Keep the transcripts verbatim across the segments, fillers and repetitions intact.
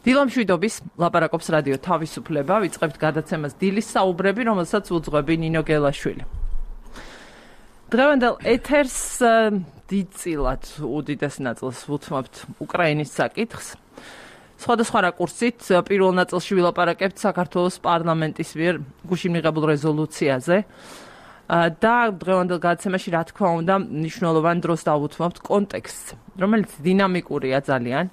დილამშვიდობის ლაპარაკობს რადიო თავისუფლება, ვიწყებთ გადაცემას დილის საუბრები, რომელსაც უძღვები ნინო გელაშვილი. დღევანდელ ეთერს დიდწილად უდიდეს ნაწილს ვუთმობთ უკრაინის საკითხს. სხვადასხვა რაკურსით პირველ ნაწილში ვილაპარაკებთ საქართველოს პარლამენტის მიერ გუშინ მიღებულ რეზოლუციაზე და დღევანდელ გადაცემაში რა თქმა უნდა მნიშვნელოვან დროს დავუთმობთ კონტექსტს, რომელიც დინამიკურია ძალიან.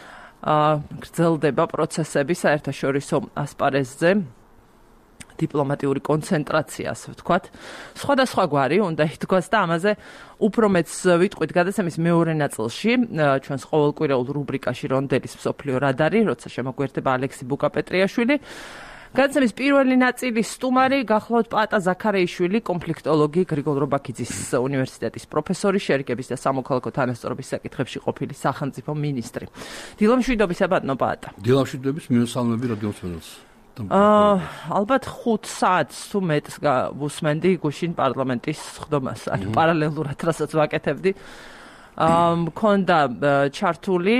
გრძელდება პროცესები საერთაშორისო ასპარეზზე, დიპლომატიური კონცენტრაცია, ასე ვთქვათ. სხვადასხვა გვარი უნდა ითქვას და ამაზე უფრო მეც ვიტყვით გადაცემის მეორე ნაწილში, ჩვენს ყოველკვირეულ რუბრიკაში რონდელის მსოფლიო რადარი, როცა შემოგვერთება ალექსი ბუკაპეტრიაშვილი. გადაცემის პირველი ნაწილის სტუმარი გახლავთ პაატა ზაქარეიშვილი, კონფლიქტოლოგი, გრიგოლ რობაქიძის უნივერსიტეტის პროფესორი, შერიგების და სამოქალაქო თანასწორობის საკითხებში ყოფილი სახელმწიფო მინისტრი. დილამშვიდობისა ბატონო პაატა. დილამშვიდობის მინუსალმები რადიოსმენელს. აა ალბათ ხუთ საათს თუ მეტს ვუსმენდი გუშინ პარლამენტის ხდომას, ანუ პარალელურად რასაც ვაკეთებდი. აა მქონდა ჩართული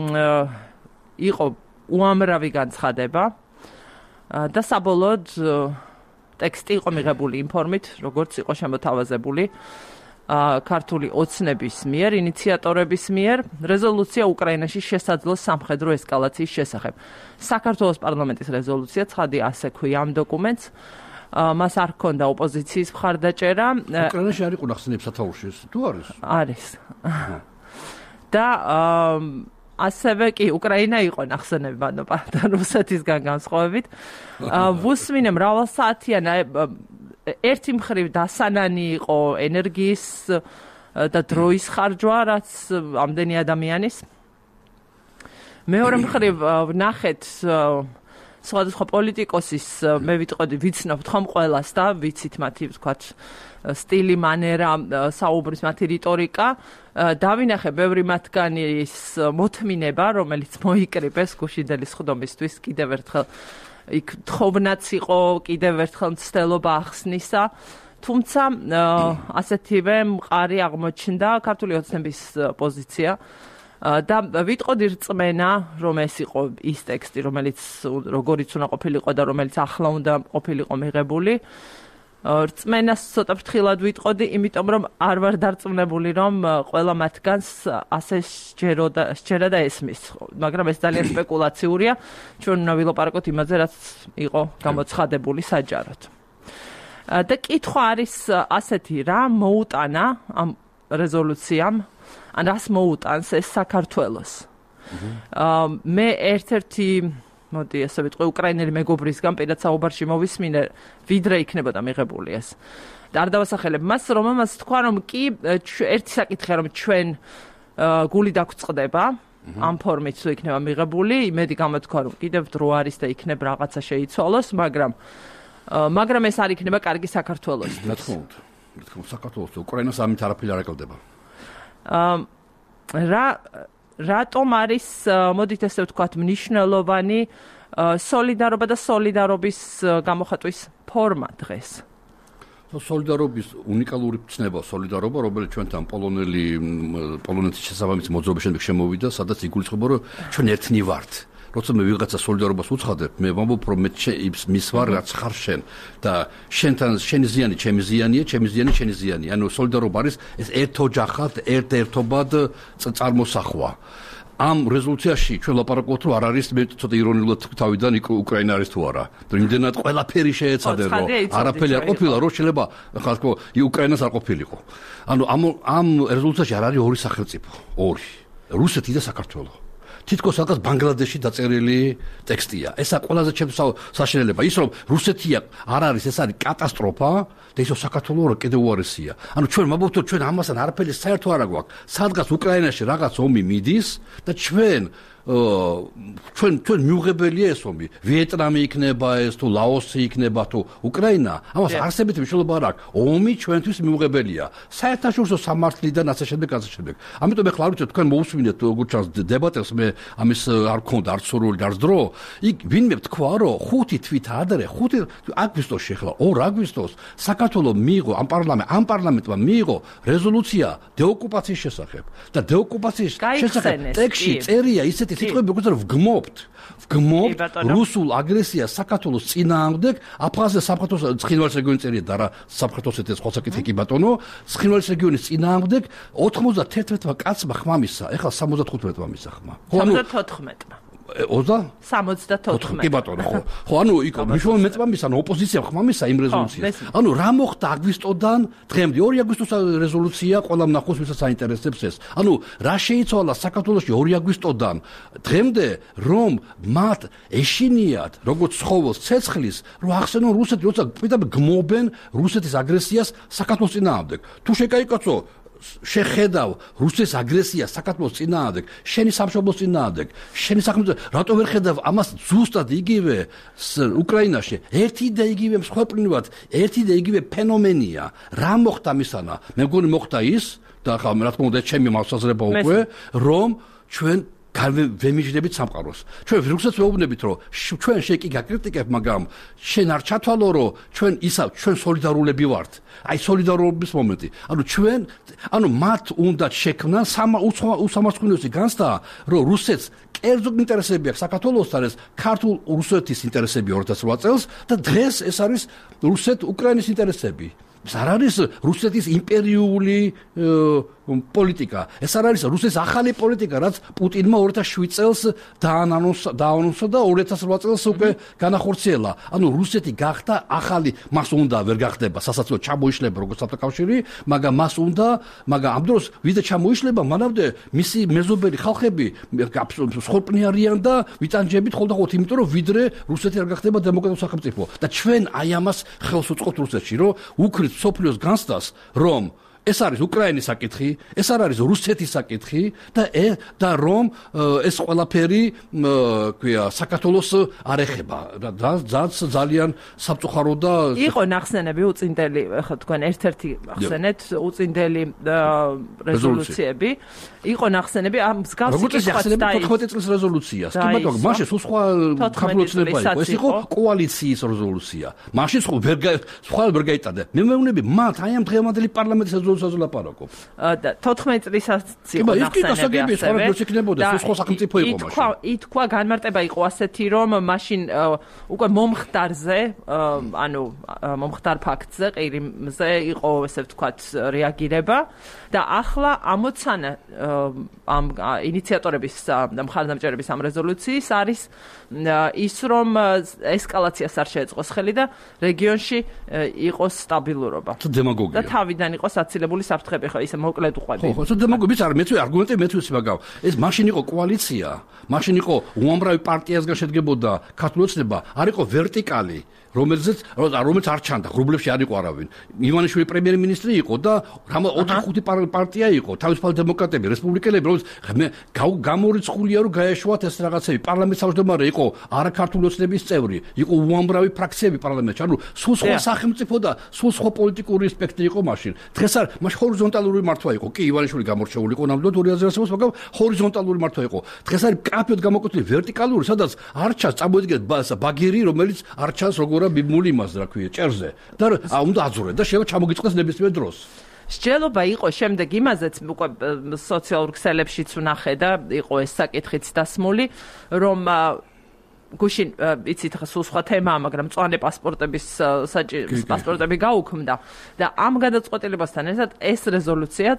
იყო უამრავი განცხადება და საბოლოოდ ტექსტი იყო მიღებული იმ ფორმით, როგორც იყო შემოთავაზებული ქართული ოცნების მიერ, ინიციატორების მიერ, რეზოლუცია უკრაინაში შესაძლო სამხედრო ესკალაციის შესახებ. საქართველოს პარლამენტის რეზოლუცია ცხადი ასე ქვია ამ დოკუმენტს. მას არ ჰქონდა ოპოზიციის მხარდაჭერა. უკრაინაში არ იყო ნახსენები სათაურში, თუ არის? არის. და ასევე კი უკრაინა იყო ნახსენები ბატონო პაატა რუსეთისგან განსხვავებით. ვუსმინე მრავალსაათიან ერთი მხრივ დასანანი იყო ენერგიის და დროის ხარჯვა, რაც ამდენი ადამიანის. მეორე მხრივ ვნახეთ სხვადასხვა პოლიტიკოსის, მე ვიტყოდი, ვიცნობთ ხომ ყველას და ვიცით მათი, ვთქვათ, სტილი, მანერა, საუბრის მათი რიტორიკა. დავინახე ბევრი მათგანის მოთმინება, რომელიც მოიკრიბეს გუშინდელი ხდომისთვის კიდევ ერთხელ იქ თხოვნაც იყო, კიდევ ერთხელ მცდელობა ახსნისა. თუმცა ასეთივე მყარი აღმოჩნდა ქართული ოცნების პოზიცია და ვიტყოდი რწმენა, რომ ეს იყო ის ტექსტი, რომელიც როგორიც უნდა ყოფილიყო და რომელიც ახლა უნდა ყოფილიყო მიღებული. რწმენას ცოტა ფრთხილად ვიტყოდი, იმიტომ რომ არ ვარ დარწმუნებული, რომ ყველა მათგანს ასე სჯეროდა და ესმის. მაგრამ ეს ძალიან სპეკულაციურია. ჩვენ უნდა ვილაპარაკოთ იმაზე, რაც იყო გამოცხადებული საჯაროდ. და კითხვა არის ასეთი, რა მოუტანა ამ რეზოლუციამ, ან რას მოუტანს ეს საქართველოს. მე ერთ-ერთი მოდი ასე ვიტყვი, უკრაინელი მეგობრისგან პირად საუბარში მოვისმინე, ვიდრე იქნებოდა მიღებული ეს. და არ დავასახელებ მას, რომელმაც თქვა, რომ კი ერთი საკითხია, რომ ჩვენ გული დაგვწყდება, ამ ფორმით თუ იქნება მიღებული, იმედი გამოთქვა, რომ კიდევ დრო არის და იქნებ რაღაცა შეიცვალოს, მაგრამ მაგრამ ეს არ იქნება კარგი საქართველოს. რა თქმა უნდა, რა თქმა უნდა, საქართველოს უკრაინას ამით არაფერი არ აკელდება. რა რატომ არის, მოდით ესე ვთქვათ, მნიშვნელოვანი სოლიდარობა და სოლიდარობის გამოხატვის ფორმა დღეს? სოლიდარობის უნიკალური ცნება, სოლიდარობა, რომელიც ჩვენთან პოლონელი პოლონეთის შესაბამისი მოძრაობის შემდეგ შემოვიდა, სადაც იგულისხმება, რომ ჩვენ ერთნი ვართ. როცა მე ვიღაცა სოლიდარობას უცხადებ, მე ვამბობ, რომ მე მის ვარ, რაც ხარ შენ და შენთან შენი ზიანი, ჩემი ზიანია, ჩემი ზიანი, შენი ზიანი. ანუ სოლიდარობა არის ეს ერთოჯახად, ერთ-ერთობად წარმოსახვა. ამ რეზოლუციაში ჩვენ ლაპარაკობთ, რომ არ არის, მე ცოტა ირონიულად თავიდან უკრაინა არის თუ არა. იმდენად ყველაფერი შეეცადე, რომ არაფერი არ ყოფილა, რომ შეიძლება ხალხ უკრაინას არ ყოფილიყო. ანუ ამ ამ რეზოლუციაში არ არის ორი სახელმწიფო, ორი. რუსეთი და საქართველო. თითქოს რაღაც ბანგლადეში დაწერილი ტექსტია. ესა ყველაზე ჩემს საშინელება. ის რომ რუსეთია არ არის, ეს არის კატასტროფა და ისო საქართველო კიდევ უარესია. ანუ ჩვენ მაბობთ, რომ ჩვენ ამასთან არაფერი საერთო არ აქვს. სადღაც უკრაინაში რაღაც ომი მიდის და ჩვენ ჩვენ ჩვენ მიუღებელია ეს ომი. ვიეტნამი იქნება ეს თუ ლაოსი იქნება თუ უკრაინა. ამას არსებითი მნიშვნელობა არ აქვს. ომი ჩვენთვის მიუღებელია. საერთაშორისო სამართლიდან ასე შემდეგ, ასე შემდეგ. ამიტომ ეხლა არ ვიცი თქვენ მოусმინეთ როგორ ჩანს დებატებს, მე ამის არ გქონდა არც სურვილი და არც დრო. იქ ვინმე თქვა, რომ ხუთი თვით ადრე, ხუთი აგვისტოში ეხლა ორ აგვისტოს საქართველოს მიიღო ამ პარლამენტ ამ პარლამენტმა მიიღო რეზოლუცია დეოკუპაციის შესახებ და დეოკუპაციის შესახებ ტექსტში წერია ისეთი ესეთი სიტყვები როგორც ვგმობთ ვგმობთ რუსულ აგრესიას საქართველოს წინააღმდეგ აფხაზეთის სამხატვრო ცხინვალის რეგიონის წერია და რა სამხატვრო ეთეს ხო საკითხი კი ბატონო ცხინვალის რეგიონის წინააღმდეგ ოცდაათმა კაცმა ხმა მისცა ეხლა სამოცდათხუთმეტმა მისცა ხმა ხო ანუ სამოცდათოთხმეტმა სამოცდათოთხმეტ კი ბატონო ხო ხო ანუ იქ მნიშვნელოვანი მეწმა მისცა ანუ ოპოზიციამ ხმა მისცა იმ რეზოლუციას ანუ რა მოხდა აგვისტოდან დღემდე ორი აგვისტოს რეზოლუცია ყველა მნახოს ვისაც აინტერესებს ეს ანუ რა შეიცვალა საქართველოში ორი აგვისტოდან დღემდე რომ მათ ეშინიათ როგორც ცხოველს ცეცხლის რომ ახსენონ რუსეთი როცა პირდაპირ გმობენ რუსეთის აგრესიას საქართველოს წინააღმდეგ თუ შეკაიკაცო შეხედავ რუსეთის აგრესიას საქართველოს წინააღმდეგ, შენი სამშობლოს წინააღმდეგ, შენი სახელმწიფო, რატო ვერ ხედავ ამას ზუსტად იგივე უკრაინაში? ერთი და იგივე მსხვერპლად, ერთი და იგივე ფენომენია. რა მოხდა მისანა? მე მგონი მოხდა ის და ხა რა თქმა უნდა ჩემი მასაზრება უკვე, რომ ჩვენ ვემიჯნებით სამყაროს. ჩვენ რუსეთს ვეუბნებით, რომ ჩვენ შეკი გაკრიტიკებ, მაგრამ შენ არ ჩათვალო, რომ ჩვენ ისა ჩვენ სოლიდარულები ვართ. აი სოლიდარობის მომენტი. ანუ ჩვენ, ანუ მათ უნდა შექმნან უსამართლოsi განცდა, რომ რუსეთს კერძო ინტერესები აქვს საქართველოსთან, ეს ქართულ რუსეთის ინტერესები ორ ათას რვა წელს და დღეს ეს არის რუსეთ-უკრაინის ინტერესები. ეს არ არის რუსეთის იმპერიული პოლიტიკა. ეს არ არის რუსეთის ახალი პოლიტიკა, რაც პუტინმა ორ ათას შვიდ წელს დაანონსა და ორ ათას რვა წელს უკვე განახორციელა. ანუ რუსეთი გახდა ახალი, მას უნდა ვერ გახდება სასაცილო ჩამოიშლება როგორც საბჭოთა მაგრამ მას უნდა, მაგრამ ამ დროს ვიდრე ჩამოიშლება, მანამდე მისი მეზობელი ხალხები მსხვერპლი არიან და ვიტანჯებით ხოლმე, იმიტომ რომ ვიდრე რუსეთი არ გახდება დემოკრატიული სახელმწიფო. და ჩვენ აი ამას ხელს უწყობთ რუსეთში, რომ უქრით სოფლიოს განცდას, რომ ეს არის უკრაინის საკითხი, ეს არ არის რუსეთის საკითხი და და რომ ეს ყველაფერი, ქვია, საქართველოს არ ეხება. და ძალიან საბწუხარო და იყო ნახსენები უწინდელი, ხო თქვენ ერთ-ერთი ახსენეთ უწინდელი რეზოლუციები. იყო ნახსენები ამ მსგავსი კითხვაც თოთხმეტი წლის რეზოლუციას. კი ბატონო, მაშინ სულ სხვა ხაფლოცნება იყო. ეს იყო კოალიციის რეზოლუცია. მაშინ სხვა სხვა ვერ გაიტადა. მე მეუბნები მათ აი ამ დღევანდელი პარლამენტის რეზოლუციაზე ლაპარაკობ. და თოთხმეტი წლისაც იყო ნახსენები ასევე. ითქვა, ითქვა განმარტება იყო ასეთი, რომ მაშინ უკვე მომხდარზე, ანუ მომხდარ ფაქტზე, ყირიმზე იყო ესე ვთქვათ რეაგირება და ახლა ამოცანა ამ ინიციატორების და მხარდამჭერების ამ რეზოლუციის არის ის, რომ ესკალაციას არ შეეწყოს ხელი და რეგიონში იყოს სტაბილურობა. დემაგოგია. და თავიდან იყოს აცილებული საფრთხები, ხო, ისე მოკლედ უყვები. ხო, ხო, დემაგოგია, არა, მეც არგუმენტი მეც ვიცი, მაგრამ ეს მაშინ იყო კოალიცია, მაშინ იყო უამრავი პარტიისგან შედგებოდა ქართული ოცნება, არ იყო ვერტიკალი. რომელზეც რომელიც არ ჩანდა, ღრუბლებში არ იყო არავინ. ივანიშვილი პრემიერ-მინისტრი იყო და ოთხი ხუთი პარტია იყო, თავისუფალი დემოკრატები, რესპუბლიკელები, რომელიც გამორიცხულია, რომ გაეშვათ ეს რაღაცები. პარლამენტის თავმჯდომარე იყო არაქართული ოცნების წევრი, იყო უამრავი ფრაქციები პარლამენტში. ანუ სულ სხვა სახელმწიფო და სულ სხვა პოლიტიკური სპექტრი იყო მაშინ. დღეს არ, მაშინ ჰორიზონტალური მართვა იყო. კი, ივანიშვილი გამორჩეული იყო ნამდვილად ორი ათას წელს, მაგრამ ჰორიზონტალური მართვა იყო. დღეს არის კაფეოდ გამოკვეთილი ვერტიკალური, სადაც არ ჩანს, წამოიდგეთ ბაგირი, რომელიც არ ჩანს როგორ ბიბმული იმას რა ქვია ჭერზე და უნდა აძურე და შეიძლება ჩამოგიწყდეს ნებისმიერ დროს. სჯელობა იყო შემდეგ იმაზეც უკვე სოციალურ ქსელებშიც ვნახე და იყო ეს საკითხიც დასმული, რომ გუშინ იცით ხა სულ სხვა თემაა, მაგრამ მწვანე პასპორტების პასპორტები გაუქმდა და ამ გადაწყვეტილებასთან ერთად ეს რეზოლუციაც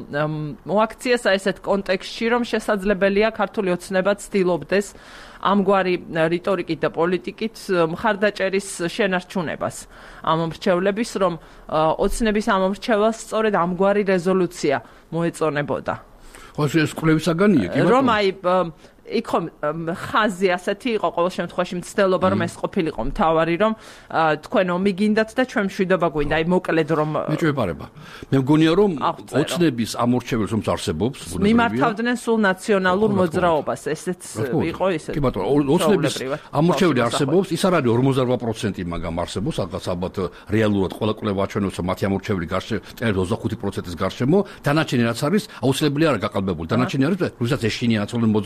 მოაქციეს ესეთ კონტექსტში, რომ შესაძლებელია ქართული ოცნება ცდილობდეს ამგვარი რიტორიკით და პოლიტიკით მხარდაჭერის შენარჩუნებას ამ მრჩევლების, რომ ოცნების ამ მრჩევლას სწორედ ამგვარი რეზოლუცია მოეწონებოდა. ხო, ეს კვლევის საგანია, კი ბატონო. რომ აი იქ ხომ ხაზი ასეთი იყო ყოველ შემთხვევაში მცდელობა, რომ ეს ყოფილიყო მთავარი, რომ თქვენ ომი გინდათ და ჩვენ მშვიდობა გვინდა, აი მოკლედ რომ მეჭვებარება. მე მგონია რომ ოცნების ამორჩეველს რომ არსებობს, მიმართავდნენ სულ ნაციონალურ მოძრაობას, ესეც იყო ისე. კი ბატონო, ოცნების ამორჩეველი არსებობს, ის არ არის ორმოცდარვა პროცენტი, მაგრამ არსებობს, ალბათ ალბათ რეალურად ყველა კვლევა აჩვენებს, რომ მათი ამორჩეველი გარშემო ოცდახუთი პროცენტის გარშემო, დანარჩენი რაც არის, აუცილებელი არა გაყალბებული. დანარჩენი არის, როდესაც ეშინია ნაციონალური მოძრაობის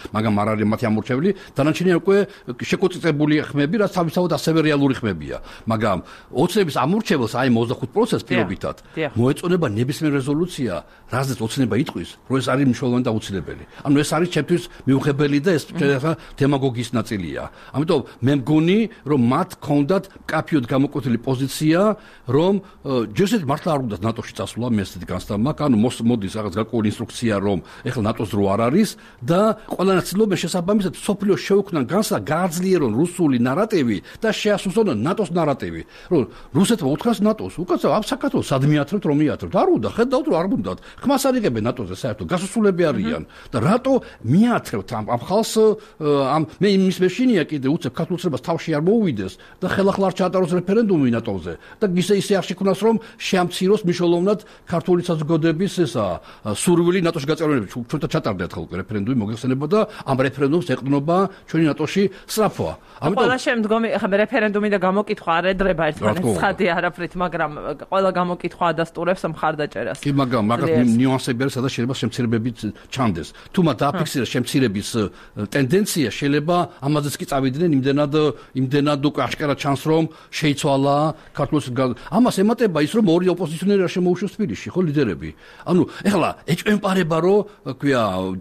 მაგრამ არ არის მათი ამორჩეული, დანარჩენი უკვე შეკოწიწებული ხმები, რაც თავისთავად ასევე რეალური ხმებია. მაგრამ ოცნების ამორჩეველს აი ოცდახუთ პროცენტს პირობითად მოეწონება ნებისმიერ რეზოლუცია, რაზეც ოცნება იტყვის, რომ ეს არის მნიშვნელოვანი და აუცილებელი. ანუ ეს არის ჩემთვის მიუღებელი და ეს დემაგოგიის ნაწილია. ამიტომ მე მგონი, რომ მათ ჰქონდათ კაფიოდ გამოკვეთილი პოზიცია, რომ ჯერჯერობით მართლა არ უნდა ნატოში წასვლა, მე ესეთი განცდა მაქვს, ანუ მოდის რაღაც გარკვეული ინსტრუქცია, რომ ეხლა ნატოს დრო არ არის და ყველანაირ ცდილობენ შესაბამისად სოფლიოს შეუქმნან განსა გააძლიერონ რუსული ნარატივი და შეასუსტონ ნატოს ნარატივი. რომ რუსეთმა უთხრას ნატოს, უკაცრავ ამ საქართველოს სად მიათრევთ, რომ მიათრევთ? არ უნდა, ხედავთ, რომ არ უნდათ. ხმას არ იღებენ ნატოზე საერთოდ, გასასვლელები არიან და რატო მიათრევთ ამ ამ ხალხს ამ მე იმის მეშინია კიდე უცებ ქართულ ცრებას თავში არ მოუვიდეს და ხელახლა არ ჩაატაროს რეფერენდუმი ნატოზე და ისე ისე არ შექმნას, რომ შეამციროს მნიშვნელოვნად ქართული საზოგადოების ესა სურვილი ნატოში გაწევრიანების. ჩვენთან ჩატარდათ ხოლმე რეფერენდუმი მოგეხსენებოდა, ამ რეფერენდუმს ეყრდნობა ჩვენი ნატოში სწრაფვა. ამიტომ ყველა შემდგომი ხა რეფერენდუმი და გამოკითხვა არ ედრება ერთმანეთს ხადი არაფრით, მაგრამ ყველა გამოკითხვა ადასტურებს მხარდაჭერას. კი, მაგრამ მაგათ ნიუანსები არის, სადაც შეიძლება შემცირებებით ჩანდეს. თუ მათ დააფიქსირეს შემცირების ტენდენცია, შეიძლება ამაზეც კი წავიდნენ იმდენად იმდენად უკვე აშკარად ჩანს, რომ შეიცვალა ქართულს. ამას ემატება ის, რომ ორი ოპოზიციონერი არ შემოუშვეს თბილისში, ხო, ლიდერები. ანუ ეხლა ეჭვემპარება, რომ ქვია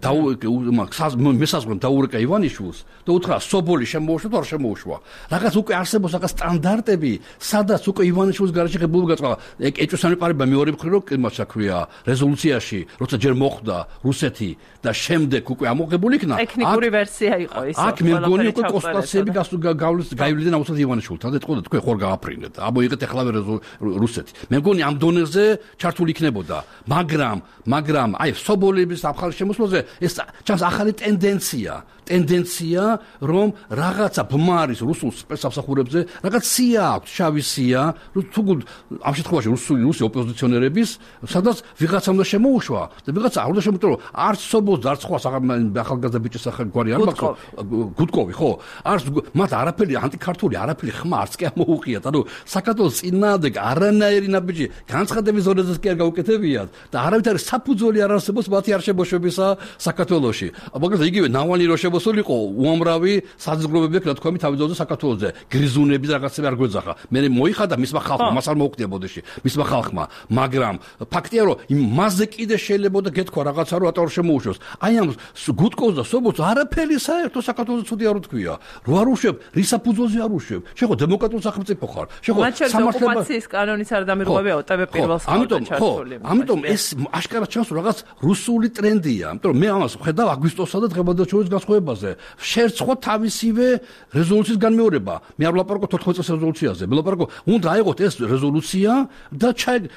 მესაზღვრემ დაურეკა ივანიშვილს და უთხრა სობოლი შემოუშვა თუ არ შემოუშვა. რაღაც უკვე არსებობს რაღაც სტანდარტები, სადაც უკვე ივანიშვილის გარეშე ღებულობა გაწყდა. ეჭვემპარება მეორე მხრივ, რომ იმაცა ქვია რეზოლუციაში, როცა ჯერ მოხვდა რუსეთი და შემდეგ უკვე ამოღებული იქნა. ტექნიკური ვერსია იყო ის. აქ მე მგონი უკვე კონსტატაციები გავლიდნენ აუცილებლად ივანიშვილთან და ეთქოდა თქვენ ხوار გააფრინეთ. ამოიღეთ ეხლავე რუსეთი. მე მგონი ამ დონეზე ჩართული იქნებოდა. მაგრამ მაგრამ აი სობოლების ახალ შემოსვლაზე ეს ჩანს ახალი ტენდენცია. ტენდენცია, რომ რაღაცა ბმარის რუსულ სპეცსამსახურებზე რაღაც სია აქვს, შავი სია, თუ ამ შემთხვევაში რუსული რუსი ოპოზიციონერების, სადაც ვიღაცა უნდა შემოუშვა და ვიღაცა არ უნდა შემოუტრო, არც სობოლს და არც ხვას ახალგაზრდა ბიჭის სახელი გვარი არ მაქვს, გუდკოვი, ხო? არც მათ არაფერი ანტიქართული, არაფერი ხმა არც კი ამოუყიათ. ანუ საქართველოს წინააღმდეგ არანაირი ნაბიჯი განცხადების ზონაზეც კი არ გაუკეთებიათ და არავითარი საფუძველი არ არსებობს მათი არ შემოშვებისა საქართველოში. მაგალითად იგივე ნავალნი რო მოსულიყო უამრავი საზოგადოებები აქვს თქვენი თავიდანვე საქართველოზე გრიზუნების რაღაცები არ გვეძახა. მე მოიხადა მისმა ხალხმა, მას არ მოუხდია ბოდიში, მისმა ხალხმა, მაგრამ ფაქტია რომ იმ მასზე კიდე შეიძლება გეთქვა რაღაცა რომ ატარ შემოუშვოს. აი ამ გუდკოვს და სობოლს არაფერი საერთო საქართველოს ცუდი არ უთქვია. რო არ უშვებ, რისაფუძველზე არ უშვებ. შეხო დემოკრატიული სახელმწიფო ხარ. შეხო სამართლება ოკუპაციის კანონის არ დამირღვევია ოტებ პირველს ამიტომ ხო, ამიტომ ეს აშკარად ჩანს რომ რაღაც რუსული ტრენდია. ამიტომ მე ამას ხედავ აგვისტოსსა და დღევანდელ შორის განსხვავება შეერცხვა თავისივე რეზოლუციის განმეორება. მე არ ვლაპარაკობ თოთხმეტ წელს რეზოლუციაზე. მე ვლაპარაკობ, უნდა აიღოთ ეს რეზოლუცია და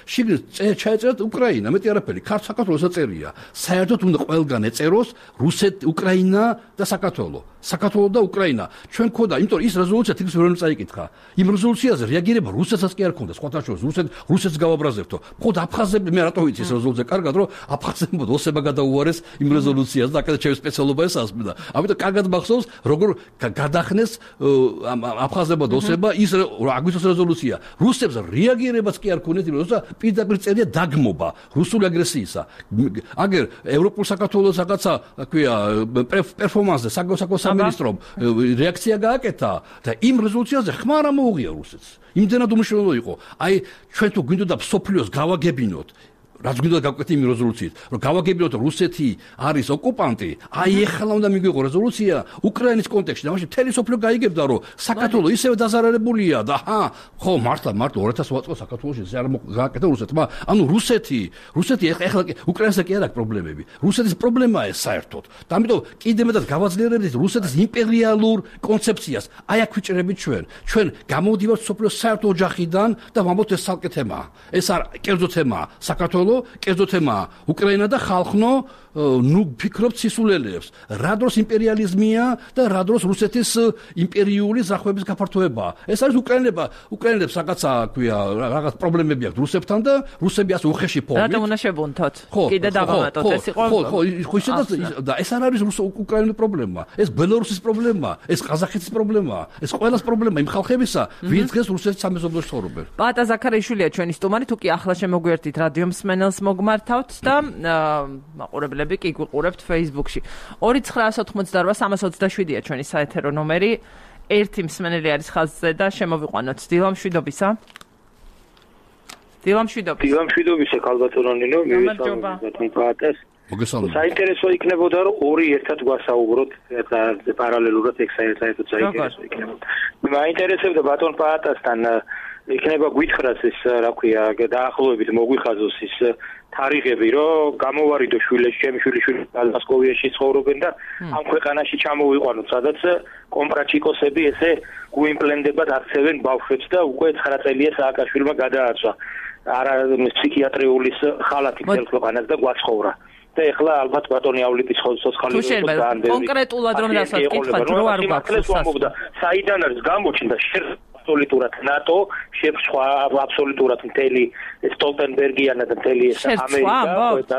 ჩაეწერათ უკრაინა, მეტი არაფერი. ქართულ საქართველოს ეწერია. საერთოდ უნდა ყველგან ეწეროს რუსეთი, უკრაინა და საქართველო. საქართველო და უკრაინა. ჩვენ ქონდა, იმიტომ ის რეზოლუცია თითქოს ვერ წაიკითხა. იმ რეზოლუციაზე რეაგირება რუსეთსაც კი არ ქონდა. სხვათა შორის რუსეთ რუსეთს გავაბრაზებთო. ხოდა აფხაზები მე რატო ვიცი ეს რეზოლუცია კარგად, რომ აფხაზებმა ოსება გადაუარეს იმ რეზოლუციას და აქედან ჩემი სპეციალობა ეს ასმოდა. ამიტომ კარგად მახსოვს როგორ გადახნეს აფხაზებმა ოსება ის აგვისტოს რეზოლუცია. რუსებს რეაგირებაც კი არ ქონდათ, იმიტომ რომ პირდაპირ წერია დაგმობა რუსული აგრესიისა. აგერ ევროპულ საქართველოს რაღაცა, ქვია, პერფორმანსზე საგოსაკო სამინისტრომ რეაქცია გააკეთა და იმ რეზოლუციაზე ხმა არ მოუღია რუსეთს. იმდენად უმნიშვნელო იყო. აი ჩვენ თუ გვინდოდა სოფლიოს გავაგებინოთ რაც გვინდა გავკეთე იმ რეზოლუციით, რომ გავაგებინოთ რუსეთი არის ოკუპანტი, აი ეხლა უნდა მიგვიღო რეზოლუცია უკრაინის კონტექსტში. და მაშინ მთელი სოფლიო გაიგებდა, რომ საქართველოს ისევ დაზარალებულია და ჰა, ხო, მართლა მარტო ორი ათას ოთხ წელს საქართველოში ეს არ გააკეთა რუსეთმა. ანუ რუსეთი, რუსეთი ეხლა უკრაინასთან კი არ აქვს პრობლემები. რუსეთის პრობლემაა ეს საერთოდ. და ამიტომ კიდე მეტად გავაძლიერებთ რუსეთის იმპერიალურ კონცეფციას. აი აქ ვიჭრებით ჩვენ. ჩვენ გამოვდივართ სოფლიოს საერთო ოჯახიდან და ვამბობთ ეს ცალკე თემაა. ეს არ კერძო თემაა. საქართველოს კერძო თემაა უკრაინა და ხალხნო ნუ ფიქრობთ სისულელეებს. რა დროს იმპერიალიზმია და რა დროს რუსეთის იმპერიული ზრახვების გაფართოებაა. ეს არის უკრაინელებმა, უკრაინელებს რაღაცა, ქვია, რაღაც პრობლემები აქვს რუსებთან და რუსები ასე უხეში ფორმით. რატომ უნდა შევუნთოთ? კიდე დავამატოთ, ეს იყო. ხო, ხო, ხო, ისედაც და ეს არ არის უკრაინული პრობლემა. ეს ბელორუსის პრობლემაა, ეს ყაზახეთის პრობლემაა, ეს ყველას პრობლემაა იმ ხალხებისა, ვინც დღეს რუსეთის სამეზობლოში ცხოვრობენ. პატა ზაქარიშვილია ჩვენი სტუმარი, თუ კი ახლა შემოგვიერთით რადიო მსმენელი პანელს მოგმართავთ და მაყურებლები კი გვიყურებთ Facebook-ში. ორი ცხრაასი ოცდაოთხმოცდაორვა სამას ოცდაშვიდია ჩვენი საეთერო ნომერი. ერთი მსმენელი არის ხაზზე და შემოვიყვანოთ. დილა მშვიდობისა. დილა მშვიდობისა. დილა მშვიდობისა, ქალბატონო ნინო, მივესალმებით პაატეს. მოგესალმებით. საინტერესო იქნებოდა რომ ორი ერთად გვასაუბროთ პარალელურად ეგ საერთოდ საინტერესო იქნებოდა. მაინტერესებდა ბატონ პაატასთან იქნება გვითხრას ეს რა ქვია დაახლოებით მოგვიხაზოს ის თარიღები რომ გამოვარიდო შვილებს ჩემი შვილიშვილი მოსკოვიაში ცხოვრობენ და ამ ქვეყანაში ჩამოვიყვანოთ სადაც კომპრაჩიკოსები ესე გუიმპლენდებად აქცევენ ბავშვებს და უკვე ცხრა წელია სააკაშვილმა გადააცვა არა ფსიქიატრიული ხალათი მთელ ქვეყანას და გვაცხოვრა და ეხლა ალბათ ბატონი ავლიპის ცოცხალი იყოს კონკრეტულად რომ რასაც კითხავთ რო არ გვაქვს საიდან არის გამოჩნდა აბსოლუტურად ნატო შეფრთხვა აბსოლუტურად მთელი სტოლტენბერგიანა და მთელი ეს ამერიკა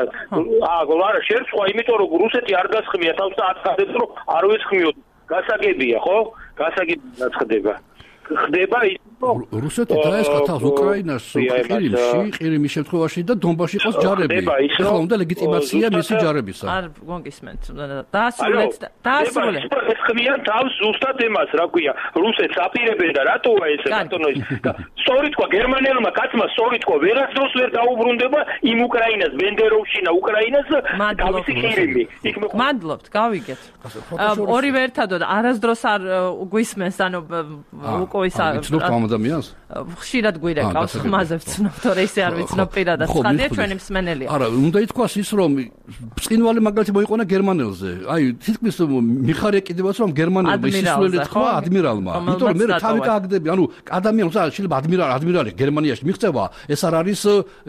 აა არა შეფრთხვა იმიტომ რომ რუსეთი არ გასხმია თავს და აცხადებს რომ არ ვესხმიოთ გასაგებია ხო გასაგებია ხდება ხდება ის რუსეთი დაესხა თავს უკრაინას ყირიმში ყირიმის შემთხვევაში და დონბასში ყავს ჯარები ახლა უნდა ლეგიტიმაცია მისი ჯარებისა არ გონგისმენთ დაასრულეთ დაასრულეთ ესხმიან თავს ზუსტად იმას რა ქვია რუსეთს აპირებენ და რატოა ესე ბატონო ის სწორი თქვა გერმანელმა კაცმა სწორი თქვა ვერასდროს ვერ დაუბრუნდება იმ უკრაინას ბენდეროვშინა უკრაინას თავისი ყირიმი მადლობთ გავიგეთ ორივე ერთადოდ არასდროს არ გვისმენს ანუ უკო ის ადამიანს ხშირად გვირეკავს ხმაზე ვცნობ თორე ისე არ ვიცნობ პირადად ხადია ჩვენი მსმენელია არა უნდა ითქვას ის რომ წინვალი მაგალითი მოიყვანა გერმანელზე აი თითქმის მიხარია კიდევაც რომ გერმანელმა ისისვლელი თქვა ადმირალმა იმიტომ რომ მე თავი გააგდები ანუ ადამიანს შეიძლება ადმირალი ადმირალი გერმანიაში მიღწევა ეს არ არის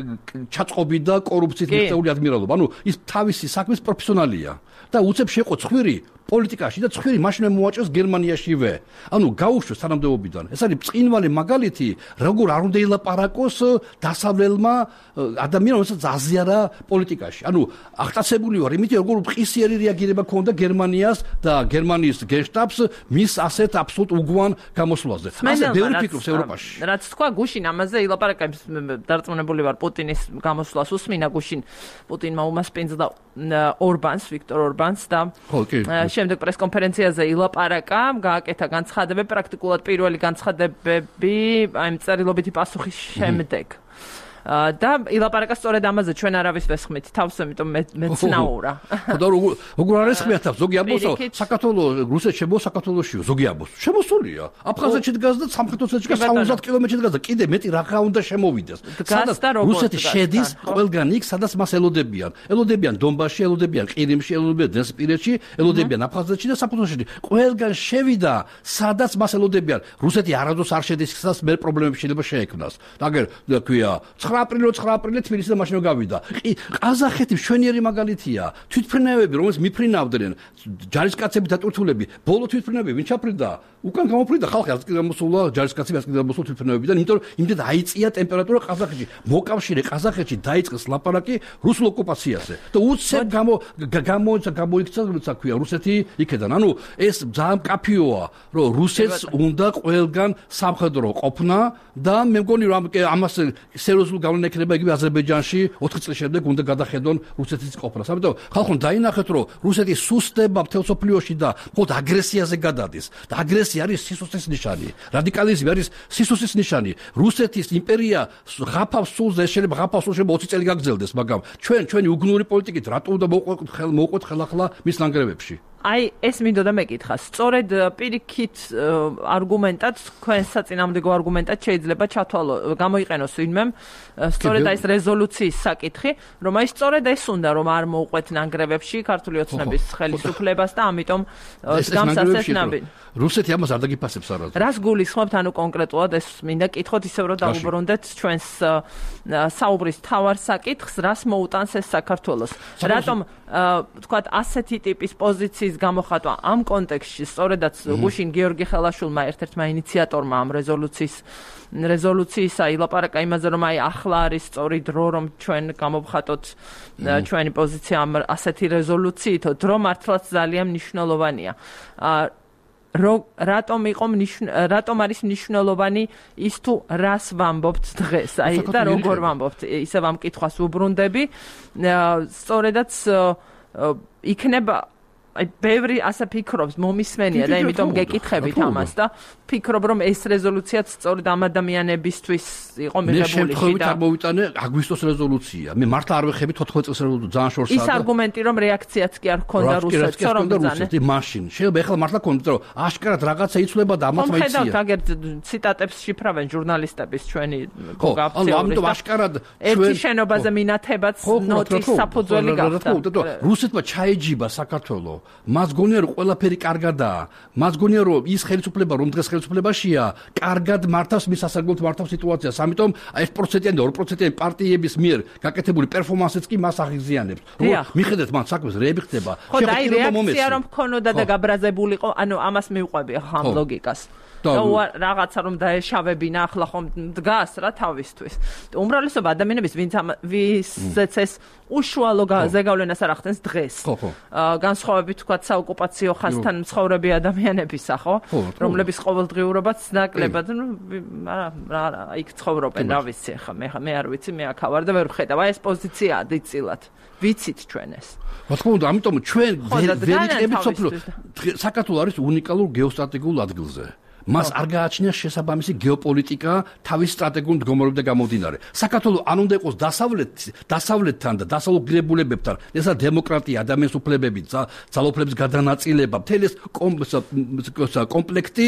ჩაწყობი და კორუფციით მიღწეული ადმირალობა ანუ ის თავისი საქმის პროფესიონალია და უცებ შეყო ცხვირი პოლიტიკაში და ცხვირი მაშინ მოაჭრეს გერმანიაშივე. ანუ გაუშვეს თანამდებობიდან. ეს არის წინვალი მაგალითი, როგორ არ უნდა ილაპარაკოს დასავლელმა ადამიანმა, რომელსაც აზიარა პოლიტიკაში. ანუ აღტაცებული ვარ იმით, როგორ ფხისიერი რეაგირება ქონდა გერმანიას და გერმანიის გენშტაბს მის ასეთ აბსოლუტ უგვან გამოსვლაზე. ასე ბევრი ფიქრობს ევროპაში. რაც თქვა გუშინ ამაზე ილაპარაკებს დარწმუნებული ვარ პუტინის გამოსვლას უსმინა გუშინ პუტინმა უმასპინძლა ორბანს, ვიქტორ ორბანს და შემდეგ პრესკონფერენციაზე ილაპარაკა, გააკეთა განცხადებები, პრაქტიკულად პირველი განცხადებები აი წერილობითი პასუხის შემდეგ. და ილაპარაკა სწორედ ამაზე ჩვენ არავის ვესხმით თავს, ამიტომ მეცნაურა. და როგორ არის ხმია თავს? ზოგი ამბობს, საქართველოს რუსეთში შემოს საქართველოსშიო, ზოგი ამბობს. შემოსულია. აფხაზეთში დგას და სამხრეთში დგას სამოცდაათ კილომეტრში დგას და კიდე მეტი რაღა უნდა შემოვიდეს. სადაც რუსეთი შედის ყველგან იქ, სადაც მას ელოდებიან. ელოდებიან დონბასში, ელოდებიან ყირიმში, ელოდებიან დნესპირეთში, ელოდებიან აფხაზეთში და საფრანგეთში. ყველგან შევიდა, სადაც მას ელოდებიან. რუსეთი არადოს არ შედის, სადაც მე პრობლემები შეიძლება შეექმნას. აგერ თქვია აპრილო ცხრა აპრილი თბილისიდან მაშინ გავიდა. ყაზახეთი მშვენიერი მაგალითია. თვითფრინავები, რომელიც მიფრინავდნენ, ჯარისკაცები დატვირთულები, ბოლო თვითფრინავები ვინ ჩაფრინდა? უკან გამოფრინდა ხალხი, რაც კიდე მოსულა ჯარისკაცები, რაც კიდე მოსულა თვითფრინავებიდან, იმიტომ რომ იმდენ აიწია ტემპერატურა ყაზახეთში. მოკავშირე ყაზახეთში დაიწყეს ლაპარაკი რუსულ ოკუპაციაზე. და უცებ გამო გამოიცა გამოიქცა, როცა ქვია რუსეთი იქედან. ანუ ეს ძალიან კაფიოა, რომ რუსეთს უნდა ყველგან სამხედრო ყოფნა და მე მგონი რომ ამას სერიოზულ გავლენა ექნება იგივე აზერბაიჯანში ოთხი წლის შემდეგ უნდა გადახედონ რუსეთის ყოფნას. ამიტომ ხალხო დაინახეთ რომ რუსეთი სუსტდება მთელ სოფლიოში და მხოლოდ აგრესიაზე გადადის. და აგრესია არის სისუსტის ნიშანი. რადიკალიზმი არის სისუსტის ნიშანი. რუსეთის იმპერია ღაფავს სულზე, შეიძლება ღაფავს სულზე ოცი წელი გაგრძელდეს, მაგრამ ჩვენ ჩვენი უგნური პოლიტიკით რატო უნდა მოვყვეთ ხელ მოვყვეთ ხელახლა მის ლანგრევებში? აი ეს მინდოდა მეკითხა. სწორედ პირიქით არგუმენტად, თქვენ საწინააღმდეგო არგუმენტად შეიძლება ჩათვალო, გამოიყენოს ვინმემ სწორედ აი ეს რეზოლუციის საკითხი, რომ აი სწორედ ეს უნდა რომ არ მოუყვეთ ნანგრევებში ქართული ოცნების ხელისუფლებას და ამიტომ გამსაცდელად ნაბი. რუსეთი ამას არ დაგიფასებს არასდროს. რას გულისხმობთ ანუ კონკრეტულად ეს მინდა კითხოთ ისევ რომ დაუბრუნდეთ ჩვენს საუბრის თავარ საკითხს, რას მოუტანს ეს საქართველოს. რატომ თქვათ ასეთი ტიპის პოზიციის გამოხატვა ამ კონტექსტში სწორედაც გუშინ გიორგი ხელაშვილმა ერთ-ერთმა ინიციატორმა ამ რეზოლუციის რეზოლუციისა ილაპარაკა იმაზე რომ აი ახლა არის სწორი დრო რომ ჩვენ გამოვხატოთ ჩვენი პოზიცია ამ ასეთი რეზოლუციით, დრო მართლაც ძალიან მნიშვნელოვანია. რატომ იყო რატომ არის მნიშვნელოვანი ის თუ რას ვამბობთ დღეს, აი და როგორ ვამბობთ, ისევ ამ კითხვას ვუბრუნდები. სწორედაც იქნება აი ბევრი ასე ფიქრობს მომისმენია და იმიტომ გეკითხებით ამას და ფიქრობ რომ ეს რეზოლუციაც სწორედ ამ ადამიანებისთვის იყო მიღებული და მე შემთხვევით არ მოვიტანე აგვისტოს რეზოლუცია. მე მართლა არ ვეხები თოთხმეტ წელს რეზოლუცია ძალიან შორსაა. ის არგუმენტი რომ რეაქციაც კი არ ჰქონდა რუსეთს, რომ ბრძანა. მაშინ შეიძლება ეხლა მართლა კონდეთ რომ აშკარად რაღაცა იცვლება და ამათ მაიცია. ხედავთ აგერ ციტატებს შიფრავენ ჟურნალისტების ჩვენი გოგაფცეულის. ამიტომ აშკარად ერთი შენობაზე მინათებაც ნოტის საფუძველი გახდა. რუსეთმა ჩაეჯიბა საქართველოს მას გონია რომ ყველაფერი კარგადაა. მას გონია რომ ის ხელისუფლება რომ დღეს ხელისუფლებაშია, კარგად მართავს მის სასარგებლოდ მართავს სიტუაციას. ამიტომ ეს პროცენტიანი და ორი პროცენტიანი პარტიების მიერ გაკეთებული პერფორმანსიც კი მას აღიზიანებს. რომ მიხედეთ მან საქმეს რეები ხდება. შეხედულობა მომეცი. რეაქცია რომ ქონოდა და გაბრაზებულიყო, ანუ ამას მივყვები ახლა ამ ლოგიკას. და რაღაცა რომ დაეშავებინა ახლა ხომ დგას რა თავისთვის. უმრავლესობა ადამიანების ვინც ვისაც ეს უშუალო ზეგავლენას არ ახდენს დღეს. განსხვავებით თქვათ საოკუპაციო ხაზთან მცხოვრები ადამიანებისა, ხო? რომლების ყოველდღიურობაც ნაკლებად, ნუ არა, იქ ცხოვრობენ, რა ვიცი ახლა, მე მე არ ვიცი, მე აქ ვარ და ვერ ვხედავ. აი ეს პოზიციაა დიწილად. ვიცით ჩვენ ეს. რა თქმა უნდა, ამიტომ ჩვენ ვერ იყებით სოფლიო. საქართველოს არის უნიკალურ გეოსტრატეგიულ ადგილზე. მას არ გააჩნია შესაბამისი გეოპოლიტიკა თავის სტრატეგიულ მდგომარეობიდან გამომდინარე. საქართველოს არ უნდა იყოს დასავლეთ დასავლეთთან და დასავლურ ღირებულებებთან, ესა დემოკრატია, ადამიანის უფლებები, ძალაუფლების გადანაწილება, მთელი ეს კომპლექტი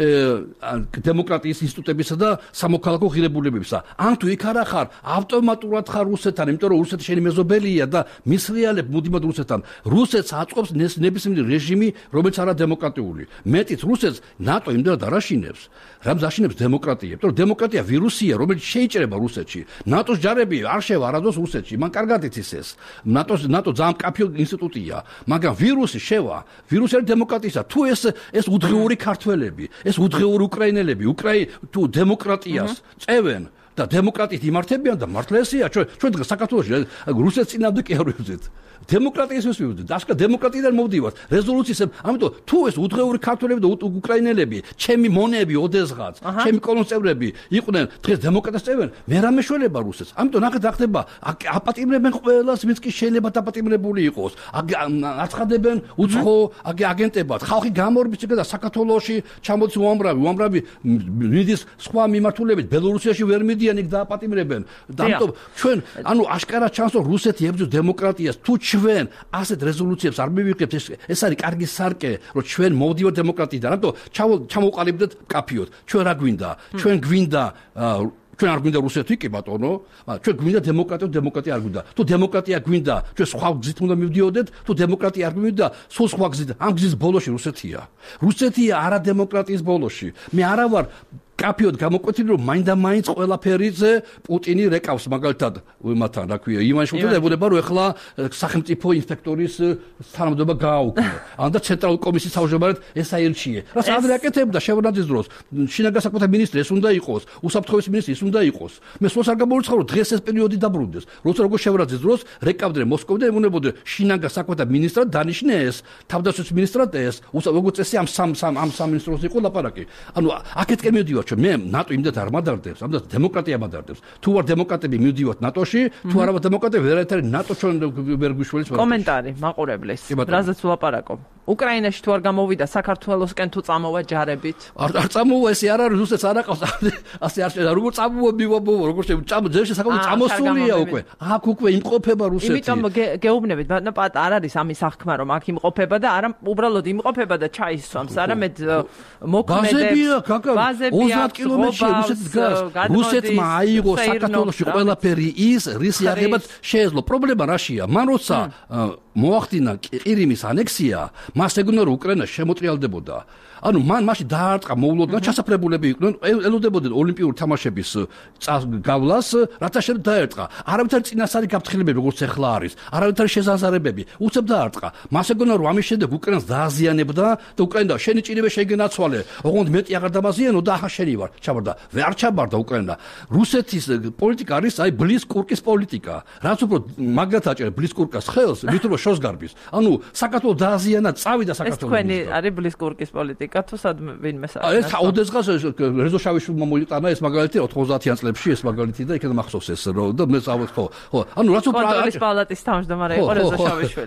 დემოკრატიის ინსტიტუტებისა და სამოქალაქო ღირებულებებისა. ან თუ იქ არა ხარ, ავტომატურად ხარ რუსეთთან, იმიტომ რომ რუსეთი შენი მეზობელია და მისრიალებ მუდმივად რუსეთთან. რუსეთს აწყობს ნებისმიერი რეჟიმი, რომელიც არა დემოკრატიული. მეტიც რუსეთს ნატო იმდენად არაშინებს, რამს აშინებს დემოკრატია. იმიტომ რომ დემოკრატია ვირუსია, რომელიც შეიჭრება რუსეთში. ნატოს ჯარები არ შევა არადოს რუსეთში. მან კარგად იცის ეს. ნატოს ნატო ძალიან მკაფიო ინსტიტუტია, მაგრამ ვირუსი შევა. ვირუსი არის დემოკრატია. თუ ეს ეს უძღიური ქართველები, ეს უძღიური უკრაინელები, უკრაინ თუ დემოკრატიას წევენ და დემოკრატიით იმართებიან და მართლა ესეა. ჩვენ ჩვენ დღეს საქართველოში რუსეთს წინააღმდეგ კი არ ვიღვწით. დემოკრატიის ვისვიუდი და აშკარად დემოკრატიიდან მოვდივართ რეზოლუციის ამიტომ თუ ეს უძღეული ქართველები და უკრაინელები ჩემი მონები ოდესღაც ჩემი კოლონის წევრები იყვნენ დღეს დემოკრატიას წევენ მე რა მეშველება რუსეთს ამიტომ ნახეთ რა ხდება აპატიმრებენ ყველას ვინც კი შეიძლება დაპატიმრებული იყოს აცხადებენ უცხო აგენტებად ხალხი გამორბის და საქართველოში ჩამოდის უამრავი უამრავი მიდის სხვა მიმართულებით ბელორუსიაში ვერ მიდიან იქ დააპატიმრებენ და ამიტომ ჩვენ ანუ აშკარად ჩანს რომ რუსეთი ებრძვის დემოკრატიას თუ ჩვენ ასეთ რეზოლუციებს არ მივიღებთ ეს ეს არის კარგი სარკე რომ ჩვენ მოვდივართ დემოკრატიიდან რატო ჩამოვყალიბდეთ კაფიოთ ჩვენ რა გვინდა ჩვენ გვინდა ჩვენ არ გვინდა რუსეთი კი ბატონო ჩვენ გვინდა დემოკრატია დემოკრატია არ გვინდა თუ დემოკრატია გვინდა ჩვენ სხვა გზით უნდა მივდიოდეთ თუ დემოკრატია არ გვინდა სულ სხვა გზით ამ გზის ბოლოში რუსეთია რუსეთია არა დემოკრატიის ბოლოში მე არა ვარ კაფიოდ გამოკვეთილი რომ მაინდა-მაინც ყველაფერიზე პუტინი რეკავს მაგალითად იმათან რა ქვია იმანშვილთან ებუნება რომ ეხლა სახელმწიფო ინსპექტორის თანამდებობა გააუქმო ან და ცენტრალური კომისიის თავმჯდომარედ ეს აირჩიე რას ადრე აკეთებდა შევრაძის დროს შინაგან საქმეთა მინისტრი ეს უნდა იყოს უსაფრთხოების მინისტრი ის უნდა იყოს მე სულს არ გამოვიწყო დღეს ეს პერიოდი დაბრუნდეს როცა როგორ შევრაძის დროს რეკავდნენ მოსკოვიდან ემუნებოდნენ შინაგან საქმეთა მინისტრად დანიშნე ეს თავდაცვის მინისტრად ეს როგორც წესი ამ სამ სამ ამ სამ მინისტროს იყო ლაპარაკი ანუ აქეთკენ მივდივარ მე ნატო იმდეთ არ მადარდებს, ამიტომ დემოკრატია მადარდებს. თუ ვარ დემოკრატები მივდივართ ნატოში, თუ არა ვარ დემოკრატები ვერ არის ნატო ჩვენ ვერ გვიშველის. კომენტარი მაყურებლის. რაზეც ვლაპარაკობ. უკრაინაში თუ არ გამოვიდა საქართველოსკენ თუ წამოვა ჯარებით? არ არ წამოვა ესე არ არის რუსეთს არ აყავს. ასე არ შეიძლება. როგორ წამოვა მივაბო, როგორ შეიძლება წამო ძერში საქართველოს წამოსულია უკვე. აქ უკვე იმყოფება რუსეთი. იმიტომ გეუბნებით, ბატონო პატ არ არის ამის აღქმა რომ აქ იმყოფება და არა უბრალოდ იმყოფება და ჩაისვამს, არამედ მოქმედებს. ბაზებია ოცდაათ კილომეტრში რუსეთს დგას. რუსეთმა აიღო საქართველოში ყველაფერი ის, რის აღებაც შეეძლო. პრობლემა რაშია? მან როცა მოახდინა ყირიმის ანექსია, მას ეგონა რომ უკრაინა შემოტრიალდებოდა. ანუ მან მაშინ დაარტყა მოულოდნა ჩასაფრებულები იყვნენ, ელოდებოდნენ ოლიმპიური თამაშების გავლას, რათა შემდეგ დაარტყა. არავითარი წინასწარი გაფრთხილებები როგორც ახლა არის, არავითარი შეზაზარებები, უცებ დაარტყა. მას ეგონა რომ ამის შემდეგ უკრაინას დააზიანებდა და უკრაინა შენი ჭირიმე შეგენაცვალე. ოღონდ მეტი აღარ დამაზიანო და ახლა შენი ვარ. ჩაბარდა. ვერ ჩაბარდა უკრაინა. რუსეთის პოლიტიკა არის აი ბლისკურკის პოლიტიკა. რაც უფრო მაგრად აჭერა ბლისკურკას ხელს, მით უფრო შორს გარბის. ანუ საქართველოს დააზიანა, წავიდა საქართველოს. ეს თქვენი არის ბლისკურკის პოლიტიკა. ამერიკა თუ სადმე ვინმე საერთოდ. ეს ოდესღაც რეზო შავიშვილმა მოიტანა ეს მაგალითი ოთხმოცდაათიან წლებში ეს მაგალითი და იქნებ მახსოვს ეს რო და მე წავ ხო ხო ანუ რაც კონტროლის პალატის თავმჯდომარე იყო რეზო შავიშვილი.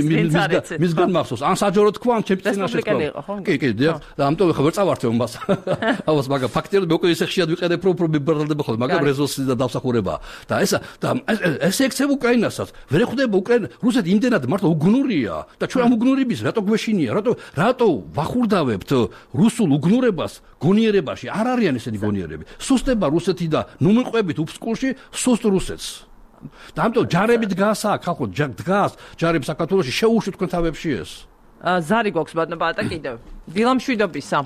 მისგან მახსოვს ან საჯარო თქვა ან ჩემს წინაშე თქვა. კი კი და ამიტომ ხო ვერ წავართე უმას. ავას მაგა ფაქტიურად მე უკვე ისე ხშირად ვიყენებ რო რო მიბრალდება ხოლმე მაგრამ რეზოს და დავსახურება და ესა და ეს ექცევ უკრაინასაც ვერ ხვდება უკრაინა რუსეთი იმდენად მართლა უგნურია და ჩვენ ამ უგნურების რატო გვეშინია რატო რატო ვახურდავებთ რუსულ უგნურებას გონიერებაში არ არიან ესენი გონიერები სუსტება რუსეთი და ნუ მიყვებით უფსკულში სუსტ რუსეთს და ამიტომ ჯარები დგას აქ ხალხო დგას ჯარები საქართველოში შეუშვი თქვენ თავებში ეს ზარი გვაქვს ბატონო პატა კიდევ დილამშვიდობისა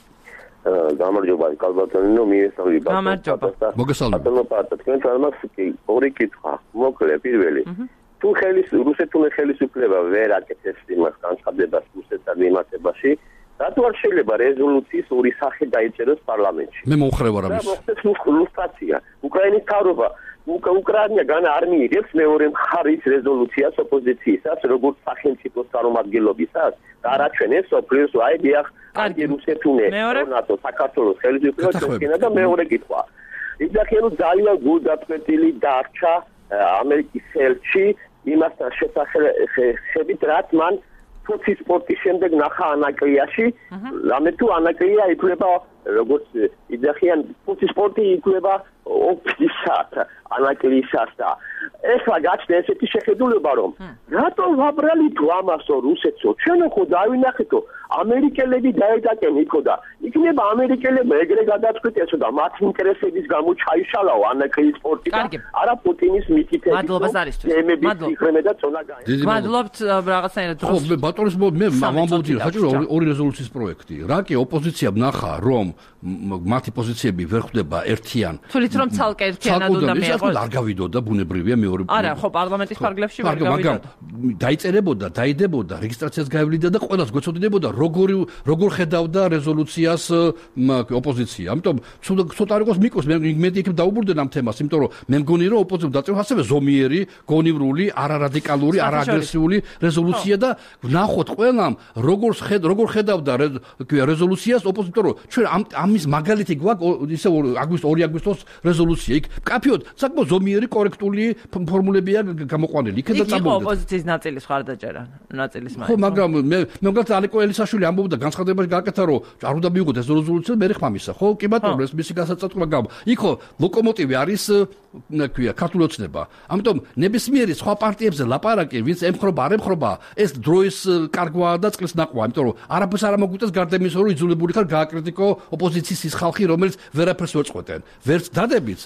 გამარჯობა კალბატონინო მიესწრები გამარჯობა მოგესალმებით ბატონო პატა თქვენ თამას კი ორი კითხვა მოკლე პირველი თუ ხელის რუსეთული ხელისუფლება ვერ აკეთებს იმას განცხადებას რუსეთთან მიმართებაში რატო არ შეიძლება რეზოლუციის ორი სახე დაიწეროს პარლამენტში მე მომხრე ვარ ამის ეს ლუსტრაცია უკრაინის თავრობა უკრაინა განა არ მიიღებს მეორე მხარის რეზოლუციას ოპოზიციისას როგორც სახელმწიფოს წარმომადგენლობისას და არაჩვენებს ოფლიოს აი დიახ კარგი რუსეთუნე ნატო საქართველოს ხელისუფლება და მეორე კითხვა იძახიანო ძალიან გულდაწყვეტილი დარჩა ამერიკის ხელში იმასთან შესაძლებლობით რაც მან ფოთის სპორტის შემდეგ ნახა ანაკლიაში რამე თუ ანაკლია ითვლება როგორც იძახიან ფოთის სპორტი ითვლება ოფისად ანაკლისას და ეხლა გაჩნდა ესეთი შეხედულება რომ რატო ვაბრალით ამასო რუსეთსო ჩვენო ხო დავინახეთო ამერიკელები დაედაკენ იქო და იქნება ამერიკელებმა ეგრე გადაწყვეტიესო და მათ ინტერესების გამო ჩაიშალაო ანაკლის სპორტი და არა პუტინის მითითებით მადლობას არისთვის მადლობა მადლობთ რაღაცნაირად დროს ხო ბატონის მე მომბობდი ხაჭო ორი რეზოლუციის პროექტი რა კი ოპოზიციამ ნახა რომ მათი პოზიციები ვერ ხვდება ერთიან თulit რომ ცალკე ერთიანად უნდა მიიღოს არ გავიდოდა ბუნებრივია მეორე არა ხო პარლამენტის ფარგლებში ვერ გავიდოდა დაიწერებოდა დაიდებოდა რეგისტრაციას გაევლიდა და ყველას გვეცოდინებოდა როგორ როგორ ხედავდა რეზოლუციას ოპოზიცია. ამიტომ ცოტა არ იყოს მიკოს მე მედი იქ დაუბრუნდნენ ამ თემას, იმიტომ რომ მე მგონი რომ ოპოზიციამ დაწერა ასევე ზომიერი, გონივრული, არარადიკალური, არააგრესიული რეზოლუცია და ვნახოთ ყველამ როგორ ხედ როგორ ხედავდა რეზოლუციას ოპოზიციამ, რომ ჩვენ ამის მაგალითი გვაქვს ისე აგვისტოს ორი აგვისტოს რეზოლუცია. იქ კაფიოდ საკმაოდ ზომიერი, კორექტული ფორმულებია გამოყვანილი. იქ და წამოვიდა. ოპოზიციის ნაწილის ხარდაჭერა, ნაწილის მაინც. ხო, მაგრამ მე მე მგონი ალეკო ელისაშვილი ამბობდა განცხადებაში გააკეთა რომ არ უნდა მიიღოთ ეს რეზოლუცია მე ხმამისა ხო კი ბატონო ეს მისი გასაწყვეტა გამ იქო ლოკომოტივი არის ნაქვია ქართული ოცნება ამიტომ ნებისმიერი სხვა პარტიებზე ლაპარაკი ვინც ემხრობა არ ემხრობა ეს დროის კარგვაა და წყლის ნაყვა ამიტომ რომ არაფერს არ ამოგვიწევს გარდა იმისა რომ იძულებული ხარ გააკრიტიკო ოპოზიციის ის ხალხი რომელიც ვერაფერს ვერ წყვეტენ ვერც დადებიც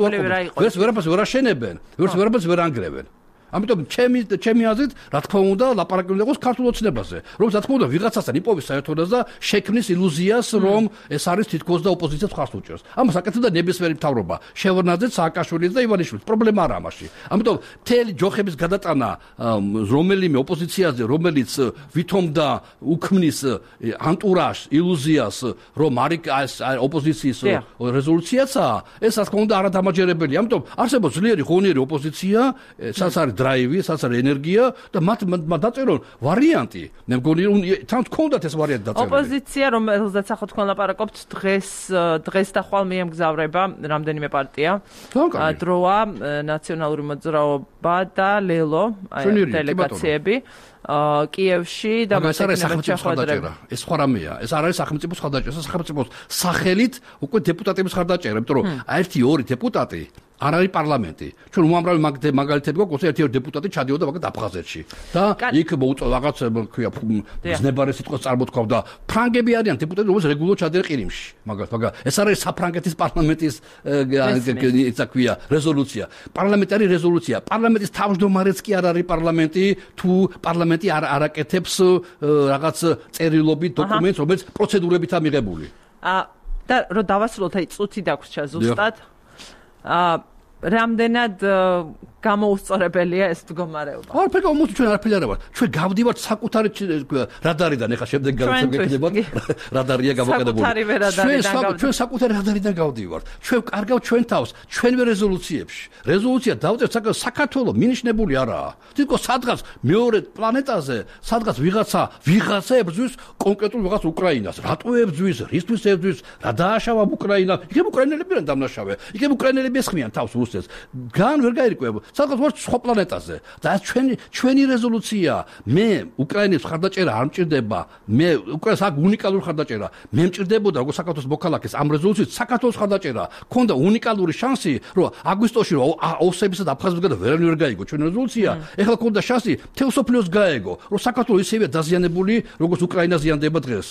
ვერც ვერაფერს ვერ აშენებენ ვერც ვერაფერს ვერ ანგრევენ ამიტომ ჩემი ჩემი აზრით რა თქმა უნდა ლაპარაკი უნდა იყოს ქართულ ოცნებაზე რომ რა თქმა უნდა ვიღაცასთან იპოვის საერთოდაც და შექმნის ილუზიას რომ ეს არის თითქოს და ოპოზიციას ხარს უჭერს ამას აკეთებდა ნებისმიერი მთავრობა შევრნაძეც სააკაშვილიც და ივანიშვილიც პრობლემა არა ამაში ამიტომ მთელი ჯოხების გადატანა რომელიმე ოპოზიციაზე რომელიც ვითომდა უქმნის ანტურაჟს ილუზიას რომ არის ოპოზიციის რეზოლუციაცაა ეს რა თქმა უნდა არადამაჯერებელი ამიტომ არსებობს ძლიერი ღონიერი ოპოზიცია სადაც არის დრაივი, სადაც არის ენერგია და მათ დაწერონ ვარიანტი. მე მგონი რომ თან თქონდათ ეს ვარიანტი დაწერილი. ოპოზიცია რომელზეც ახლა თქვენ ლაპარაკობთ დღეს დღეს და ხვალ მიემგზავრება რამდენიმე პარტია. დროა, ნაციონალური მოძრაობა და ლელო, აი დელეგაციები. კიევში და მასაკინებაში ხარდაჭერა. ეს სხვა რამეა. ეს არ არის სახელმწიფოს ხარდაჭერა, ეს სახელმწიფოს სახელით უკვე დეპუტატების ხარდაჭერა, იმიტომ რომ ერთი ორი დეპუტატი არ არის პარლამენტი. ჩვენ უამრავი მაგალითები გვაქვს, ერთი-ერთი დეპუტატი ჩადიოდა მაგათ აფხაზეთში. და იქ მოუწო რაღაც ქვია ზნებარე სიტყვას წარმოთქვავ და ფრანგები არიან დეპუტატები, რომელსაც რეგულარულად ჩადიან ყირიმში. მაგათ, მაგრამ ეს არის საფრანგეთის პარლამენტის ისა ქვია რეზოლუცია. პარლამენტარი რეზოლუცია. პარლამენტის თავმჯდომარეც კი არ არის პარლამენტი, თუ პარლამენტი არ არაკეთებს რაღაც წერილობით დოკუმენტს, რომელიც პროცედურებითაა მიღებული. აა და რომ დავასრულოთ, აი წუთი დაგვრჩა ზუსტად. აა რამდენად გამოუსწორებელია ეს მდგომარეობა. არაფერი გამოსწორ ჩვენ არაფერი არ ვარ. ჩვენ გავდივართ საკუთარი რადარიდან, ეხლა შემდეგ განსაკუთრებულად რადარია გამოყენებული. ჩვენ ჩვენ საკუთარი რადარიდან გავდივართ. ჩვენ კარგავთ ჩვენ თავს, ჩვენვე რეზოლუციებში. რეზოლუცია დავწერთ საქართველოს მინიშნებული არაა. თითქოს სადღაც მეორე პლანეტაზე, სადღაც ვიღაცა ვიღაცა ებრძვის კონკრეტულ ვიღაც უკრაინას. რატო ებრძვის? რისთვის ებრძვის? რა დააშავა უკრაინა? იქნებ უკრაინელები რან დამნაშავე. იქნებ უკრაინელები ესხმიან თავს რუსეთს. გან ვერ გაირკვევა. სადღაც ვარ სხვა პლანეტაზე. და ჩვენი ჩვენი რეზოლუცია, მე უკრაინის ხარდაჭერა არ მჭირდება. მე უკრაინას აქ უნიკალური ხარდაჭერა. მე მჭირდებოდა როგორც საქართველოს მოქალაქეს ამ რეზოლუციით საქართველოს ხარდაჭერა. ქონდა უნიკალური შანსი, რომ აგვისტოში რომ ოსებისა და აფხაზებისგან ვერანი ვერ გაიგო ჩვენ რეზოლუცია. ეხლა ქონდა შანსი თელ სოფლიოს გაეგო, რომ საქართველოს ისევე დაზიანებული, როგორც უკრაინა ზიანდება დღეს.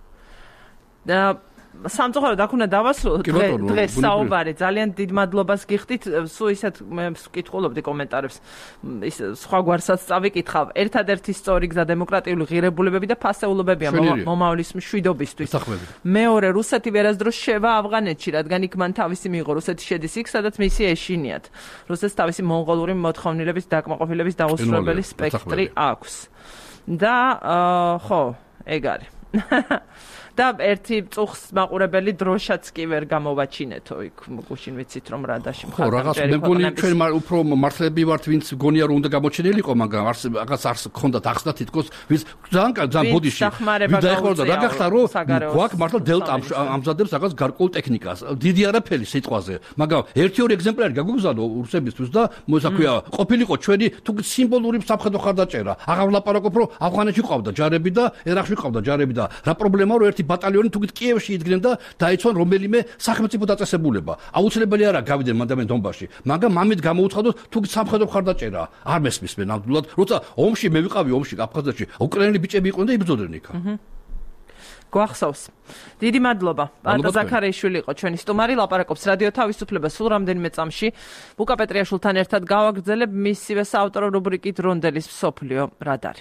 და სამწუხაროდ აქ უნდა დავასრულოთ დღეს საუბარი. ძალიან დიდ მადლობას გიხდით. სულ ისეთ მე ვკითხულობდი კომენტარებს, ის სხვა გვარსაც წავიკითხავ. ერთადერთი სწორი გზა დემოკრატიული ღირებულებები და ფასეულობებია მომავლის მშვიდობისთვის. მეორე, რუსეთი ვერასდროს შევა ავღანეთში, რადგან იქ მან თავისი მიიღო. რუსეთი შედის იქ, სადაც მისი ეშინიათ. რუსეთს თავისი მონღოლური მოთხოვნილების დაკმაყოფილების დაუსრულებელი სპექტრი აქვს. და ხო, ეგ არის. და ერთი წუხს მაყურებელი დროშაც კი ვერ გამოვაჩინეთო იქ გუშინ ვიცით რომ რადაში ხო რაღაც მე მგონი ჩვენ უფრო მართლები ვართ ვინც გონია რომ უნდა გამოჩენილიყო მაგრამ რაღაც არს ქონდათ ახსნა თითქოს ვინც ძალიან ძალიან ბოდიში დაეხმარდა რა გახდა რომ გვაქვს მართლა დელტა ამზადებს რაღაც გარკვეულ ტექნიკას დიდი არაფერი სიტყვაზე მაგრამ ერთი ორი ეგზემპლარი გაგუგზავნო რუსებისთვის და მოსაქვია ყოფილიყო ჩვენი თუ სიმბოლური სამხედრო ხარდაჭერა აღარ ვლაპარაკობ რომ ავღანეთში ყავდა ჯარები და ერაყში ყავდა ჯარები და რა პრობლემაა რომ ერთი ბატალიონი თუგით კიევში იდგნენ და დაიცვან რომელიმე სახელმწიფო დაწესებულება. აუცილებელი არა გავიდნენ მანდამენ დონბასში. მაგრამ მამით გამოუცხადოთ თუგით სამხედრო ხარდაჭერა. არ მესმის მე ნამდვილად, როცა ომში მე ვიყავი ომში აფხაზეთში, უკრაინელი ბიჭები იყვნენ და იბრძოდნენ იქ. გვახსოვს. დიდი მადლობა. პატა ზაქარიაშვილი იყო ჩვენი სტუმარი, ლაპარაკობს რადიო თავისუფლება სულ რამდენიმე წამში. ბუკა პეტრიაშვილთან ერთად გავაგრძელებ მისივე საავტორო რუბრიკით რონდელის მსოფლიო რადარი.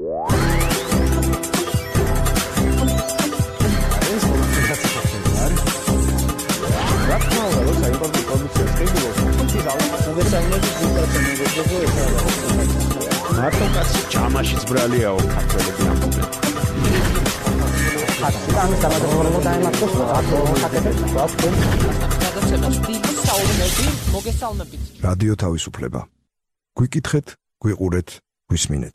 Rakmalı olsa yapabilir komisyon skribulo. Biz almak mugesavnedi zikratını gözüküyor. Marto kasi çamaşiz braliya o katöledi ambe. Hatta আমি সামাদ বলবো তাই মাত্র আতো হাতেতে সব কোন გადაცემას დიდი საუბნები მოგესალმებით. რადიო თავისუფლება. გვიკითხეთ, გვიყურეთ, გვისმინეთ.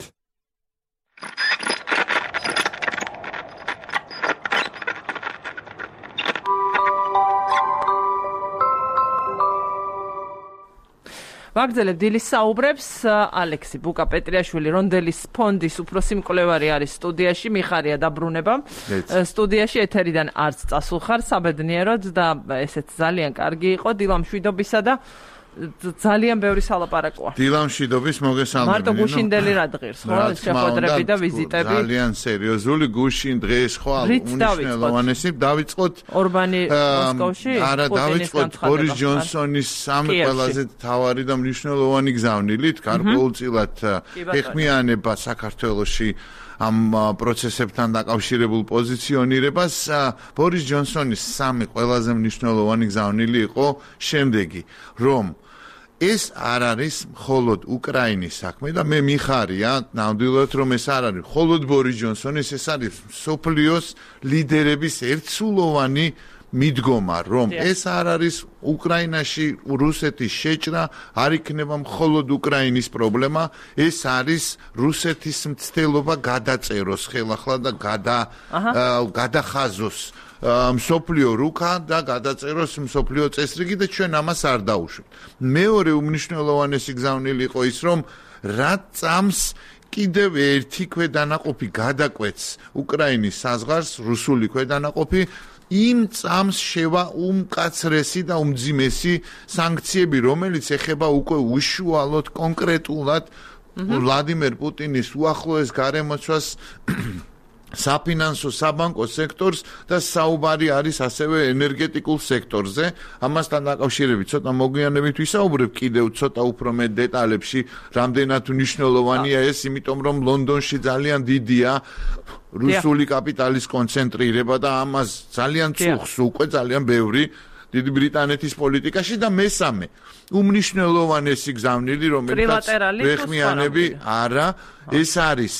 ვაგრძელებ დილის საუბრებს. ალექსი ბუკა პეტრიაშვილი რონდელის ფონდის უფროსი მკვლევარი არის სტუდიაში. მიხარია დაბრუნება. სტუდიაში ეთერიდან არც წასულხარ საბედნიეროდ და ესეც ძალიან კარგი იყო დილა მშვიდობისა და ძალიან ბევრი სალაპარაკოა. დილა მშვიდობის მოგესალმებით. მარტო გუშინდელი რა დღეს, ხო? შეხვედრები და ვიზიტები. ძალიან სერიოზული გუშინ დღეს ხო უნიშნელოვანესი დავიწყოთ ორბანი მოსკოვში. არა, დავიწყოთ ბორის ჯონსონის სამი ყველაზე მთავარი და მნიშვნელოვანი გზავნილით, გარკვეულწილად ეხმიანება საქართველოში ამ პროცესებთან დაკავშირებულ პოზიციონირებას. ბორის ჯონსონის სამი ყველაზე მნიშვნელოვანი გზავნილი იყო შემდეგი, რომ ეს არ არის მხოლოდ უკრაინის საქმე და მე მიხარია ნამდვილად რომ ეს არ არის მხოლოდ ბორის ჯონსონის, ეს არის მსოფლიოს ლიდერების ერთსულოვანი მიდგომა, რომ ეს არ არის უკრაინაში რუსეთის შეჭრა, არ იქნება მხოლოდ უკრაინის პრობლემა, ეს არის რუსეთის მცდელობა გადაწეროს ხელახლა და გადა გადახაზოს მსოფლიო რუკა და გადაწეროს მსოფლიო წესრიგი და ჩვენ ამას არ დაუშვით. მეორე უმნიშვნელოვანესი გზავნილი იყო ის, რომ რა წამს კიდევ ერთი ქვედანაყოფი გადაკვეთს უკრაინის საზღვარს, რუსული ქვედანაყოფი იმ წამს შევა უმკაცრესი და უმძიმესი სანქციები, რომელიც ეხება უკვე უშუალოდ კონკრეტულად ვლადიმერ პუტინის უახლოეს გარემოცვას, საფინანსო საბანკო სექტორს და საუბარი არის ასევე ენერგეტიკულ სექტორზე. ამასთან დაკავშირებით ცოტა მოგვიანებით ვისაუბრებ კიდევ ცოტა უფრო მეტ დეტალებში, რამდენად მნიშვნელოვანია ეს, იმიტომ რომ ლონდონში ძალიან დიდია რუსული კაპიტალის კონცენტრირება და ამას ძალიან წუხს უკვე ძალიან ბევრი დიდი ბრიტანეთის პოლიტიკაში და მესამე უმნიშვნელოვანესი გზავნილი რომელსაც ვეხმიანები არა ეს არის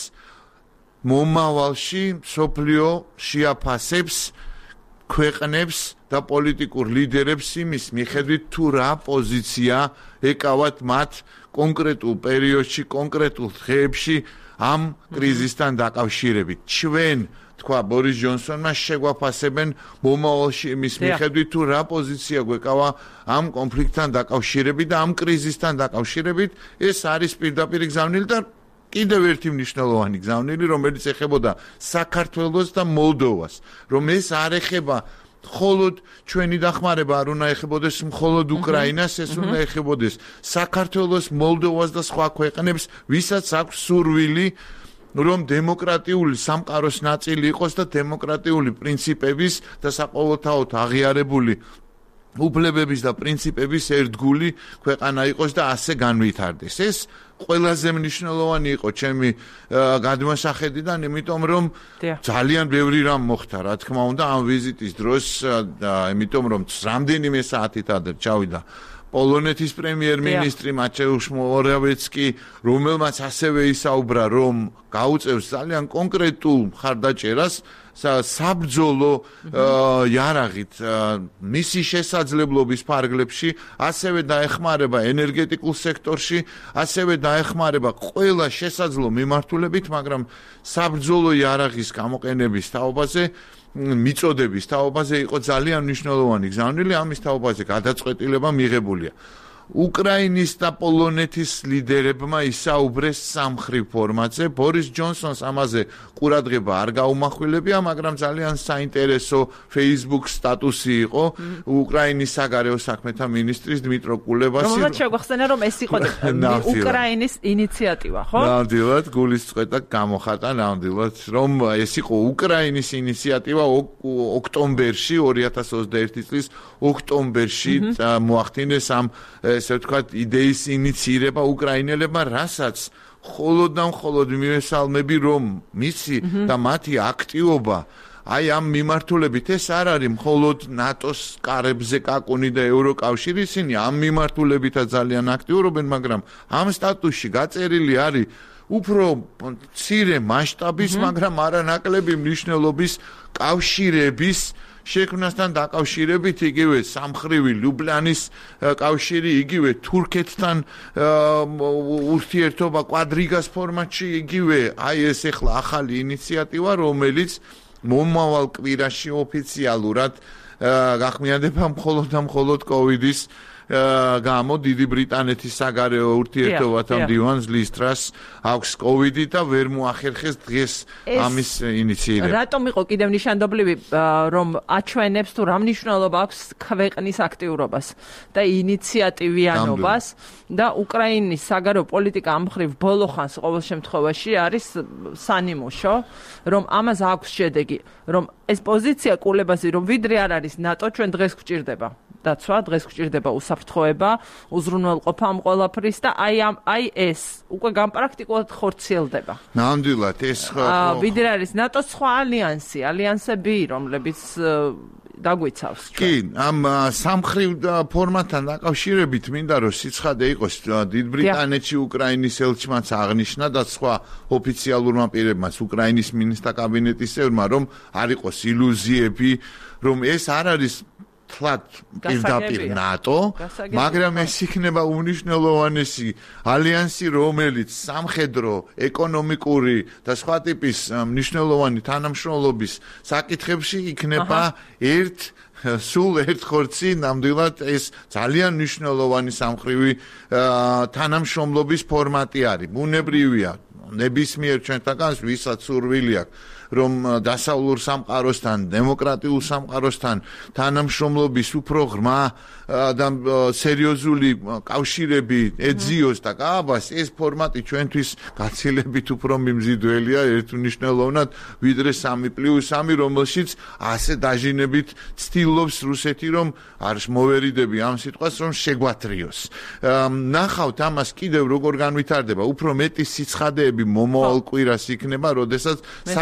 მომავალში სოფლიო შეაფასებს ქვეყნებს და პოლიტიკურ ლიდერებს იმის მიხედვით თუ რა პოზიცია ეკავათ მათ კონკრეტულ პერიოდში კონკრეტულ დღეებში ამ კრიზისთან დაკავშირებით ჩვენ თქვა ბორის ჯონსონმა შეგვაფასებენ მომავალში იმის მიხედვით თუ რა პოზიცია გვეკავა ამ კონფლიქტთან დაკავშირებით და ამ კრიზისთან დაკავშირებით ეს არის პირდაპირ გზავნილი და კიდევ ერთი მნიშვნელოვანი გზავნილი რომელიც ეხებოდა საქართველოს და მოლდოვას რომ ეს არ ეხება მხოლოდ ჩვენი დახმარება არ უნდა ეხებოდეს მხოლოდ უკრაინას ეს უნდა ეხებოდეს საქართველოს მოლდოვას და სხვა ქვეყნებს ვისაც აქვს სურვილი რომ დემოკრატიული სამყაროს ნაწილი იყოს და დემოკრატიული პრინციპების და საყოველთაოდ აღიარებული უფლებების და პრინციპების ერთგული ქვეყანა იყოს და ასე განვითარდეს. ეს ყველაზე მნიშვნელოვანი იყო ჩემი გადმოსახედიდან, იმიტომ რომ ძალიან ბევრი რამ მოხდა, რა თქმა უნდა, ამ ვიზიტის დროს და იმიტომ რომ რამდენიმე საათით ადრე ჩავიდა პოლონეთის პრემიერ-მინისტრი მატეუშ მორავეცკი, რომელმაც ასევე ისაუბრა, რომ გაუწევს ძალიან კონკრეტულ მხარდაჭერას საბრძოლო იარაღით მისი შესაძლებლობის ფარგლებში, ასევე დაეხმარება ენერგეტიკულ სექტორში, ასევე დაეხმარება ყველა შესაძლო მიმართულებით, მაგრამ საბრძოლო იარაღის გამოყენების თაობაზე მიწოდების თაობაზე იყო ძალიან მნიშვნელოვანი გზავნილი, ამის თაობაზე გადაწყვეტილება მიღებულია. უკრაინის და პოლონეთის ლიდერებმა ისაუბრეს სამხრივ ფორმატზე. ბორის ჯონსონს ამაზე ყურადღება არ გაუმახვილებია, მაგრამ ძალიან საინტერესო Facebook სტატუსი იყო უკრაინის საგარეო საქმეთა მინისტრის დმიტრო კულებასი. რომელსაც შეგვახსენა, რომ ეს იყო უკრაინის ინიციატივა, ხო? ნამდვილად, გულისწყეთა გამოხატა ნამდვილად, რომ ეს იყო უკრაინის ინიციატივა ოქტომბერში, ორი ათას ოცდაერთი წლის ოქტომბერში მოახდინეს ამ ესე ვთქვათ, იდეის ინიცირება უკრაინელებმა, რასაც მხოლოდ და მხოლოდ მიესალმები, რომ მისი და მათი აქტივობა აი ამ მიმართულებით ეს არ არის მხოლოდ ნატოს კარებზე კაკუნი და ევროკავშირი, ისინი ამ მიმართულებითაც ძალიან აქტიურობენ, მაგრამ ამ სტატუსში გაწერილი არის უფრო მცირე მასშტაბის, მაგრამ არანაკლები მნიშვნელობის კავშირების შექმნასთან დაკავშირებით იგივე სამხრივი ლუბლანის კავშირი, იგივე თურქეთთან ურთიერთობა კვადრიგას ფორმატში, იგივე აი ეს ახლა ახალი ინიციატივა, რომელიც მომავალ კვირაში ოფიციალურად გახმიანდება მხოლოდ და მხოლოდ კოვიდის გამო დიდი ბრიტანეთის საგარეო ურთიერთობათა მდივანს ლის ტრას აქვს კოვიდი და ვერ მოახერხეს დღეს ამის ინიციირება. რატომ იყო კიდევ ნიშანდობლივი რომ აჩვენებს თუ რა მნიშვნელობა აქვს ქვეყნის აქტიურობას და ინიციატივიანობას და უკრაინის საგარეო პოლიტიკა ამ მხრივ ბოლო ხანს ყოველ შემთხვევაში არის სანიმუშო, რომ ამას აქვს შედეგი, რომ ეს პოზიცია კულებაზე რომ ვიდრე არ არის ნატო ჩვენ დღეს გვჭირდება. დაცვა დღეს გვჭირდება უსაფრთხოება, უზრუნველყოფა ამ ყველაფრის და აი ამ აი ეს უკვე განპრაქტიკულად ხორციელდება. ნამდვილად ეს აა ვიდრე არის ნატოს სხვა ალიანსი, ალიანსები, რომლებიც დაგვიცავს. კი, ამ სამხრივ ფორმატთან დაკავშირებით მინდა რომ სიცხადე იყოს დიდ ბრიტანეთში უკრაინის ელჩმაც აღნიშნა და სხვა ოფიციალურმა პირებმაც უკრაინის მინისტრთა კაბინეტის წევრმა რომ არ იყოს ილუზიები, რომ ეს არ არის თლად პირდაპირ ნატო, მაგრამ ეს იქნება უნიშნელოვანესი ალიანსი, რომელიც სამხედრო, ეკონომიკური და სხვა ტიპის მნიშვნელოვანი თანამშრომლობის საკითხებში იქნება ერთ სულ ერთ ხორცი, ნამდვილად ეს ძალიან მნიშვნელოვანი სამხრივი თანამშრომლობის ფორმატი არის. ბუნებრივია, ნებისმიერ ჩვენთანაც ვისაც სურვილი აქვს რომ დასავლურ სამყაროსთან, დემოკრატიულ სამყაროსთან თანამშრომლობის უფრო ღრმა და სერიოზული კავშირები ეძიოს და გააბას, ეს ფორმატი ჩვენთვის გაცილებით უფრო მიმზიდველია ერთმნიშვნელოვნად ვიდრე სამი პლუს სამი, რომელშიც ასე დაჟინებით ცდილობს რუსეთი, რომ არ მოვერიდები ამ სიტყვას, რომ შეგვათრიოს. ნახავთ ამას კიდევ როგორ განვითარდება, უფრო მეტი სიცხადეები მომავალ კვირას იქნება, როდესაც საგარეო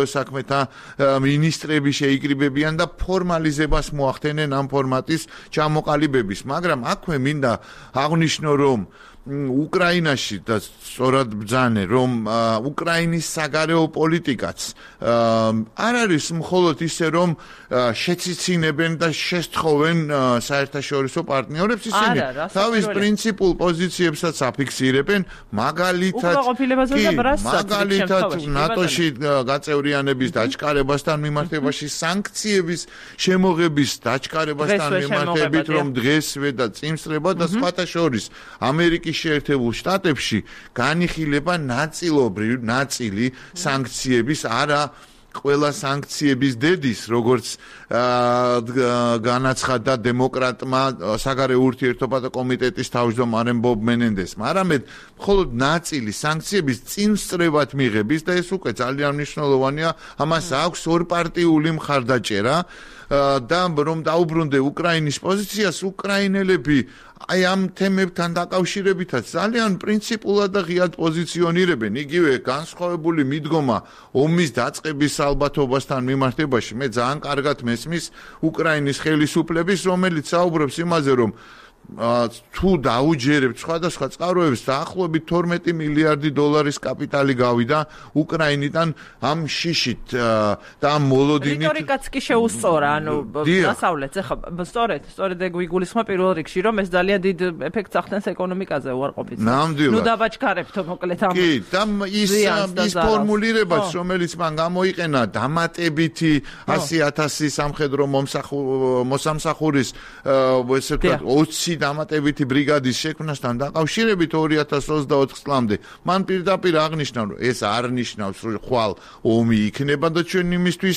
საქმეთა მინისტრები შეიკრიბებიან და ფორმალიზებას მოახდენენ ამ ფორმატის ჩამოყალიბების, მაგრამ აქვე მინდა აღნიშნო, რომ უკრაინაში და სწორად ბრძანე, რომ უკრაინის საგარეო პოლიტიკაც არ არის მხოლოდ ისე, რომ შეციცინებენ და შესთხოვენ საერთაშორისო პარტნიორებს, ისინი თავის პრინციპულ პოზიციებსაც აფიქსირებენ, მაგალითად მაგალითად ნატოში გაწევრიანების დაჩქარებასთან მიმართებაში, სანქციების შემოღების დაჩქარებასთან მიმართებით, რომ დღესვე და წინსწრება და სხვათა შორის ამერიკის შეერთებულ შტატებში განიხილება ნაწილობრივ ნაწილი სანქციების, არა ყველა სანქციების დედის, როგორც განაცხადა დემოკრატმა საგარეო ურთიერთობათა კომიტეტის თავმჯდომარემ ბობ მენენდესმა, არამედ მხოლოდ ნაწილი სანქციების წინსწრებად მიღების და ეს უკვე ძალიან მნიშვნელოვანია, ამას აქვს ორპარტიული მხარდაჭერა და რომ დაუბრუნდე უკრაინის პოზიციას, უკრაინელები აი ამ თემებთან დაკავშირებითაც ძალიან პრინციპულად და ღიად პოზიციონირებენ, იგივე განსხვავებული მიდგომა ომის დაწყების ალბათობასთან მიმართებაში. მე ძალიან კარგად მესმის უკრაინის ხელისუფლების, რომელიც საუბრობს იმაზე, რომ თუ დაუჯერებთ სხვადასხვა წყაროებს, დაახლოებით თორმეტი მილიარდი დოლარის კაპიტალი გავიდა უკრაინიდან ამ შიშით და ამ მოლოდინით. რიტორიკაც კი შეუსწორა, ანუ დასავლეთს, ეხლა სწორედ, სწორედ ეგ ვიგულისხმობ პირველ რიგში, რომ ეს ძალიან დიდ ეფექტს ახდენს ეკონომიკაზე უარყოფით. ნამდვილად. ნუ დაბაჩქარებთო მოკლედ ამ. კი, და ის ის ფორმულირებაც, რომელიც მან გამოიყენა, დამატებითი ასი ათასი სამხედრო მოსამსახურის ესე ვთქვათ ოცი დამატებითი ბრიგადის შექმნასთან დაკავშირებით ორი ათას ოცდაოთხ წლამდე მან პირდაპირ აღნიშნა, რომ ეს არ ნიშნავს, რომ ხვალ ომი იქნება და ჩვენ იმისთვის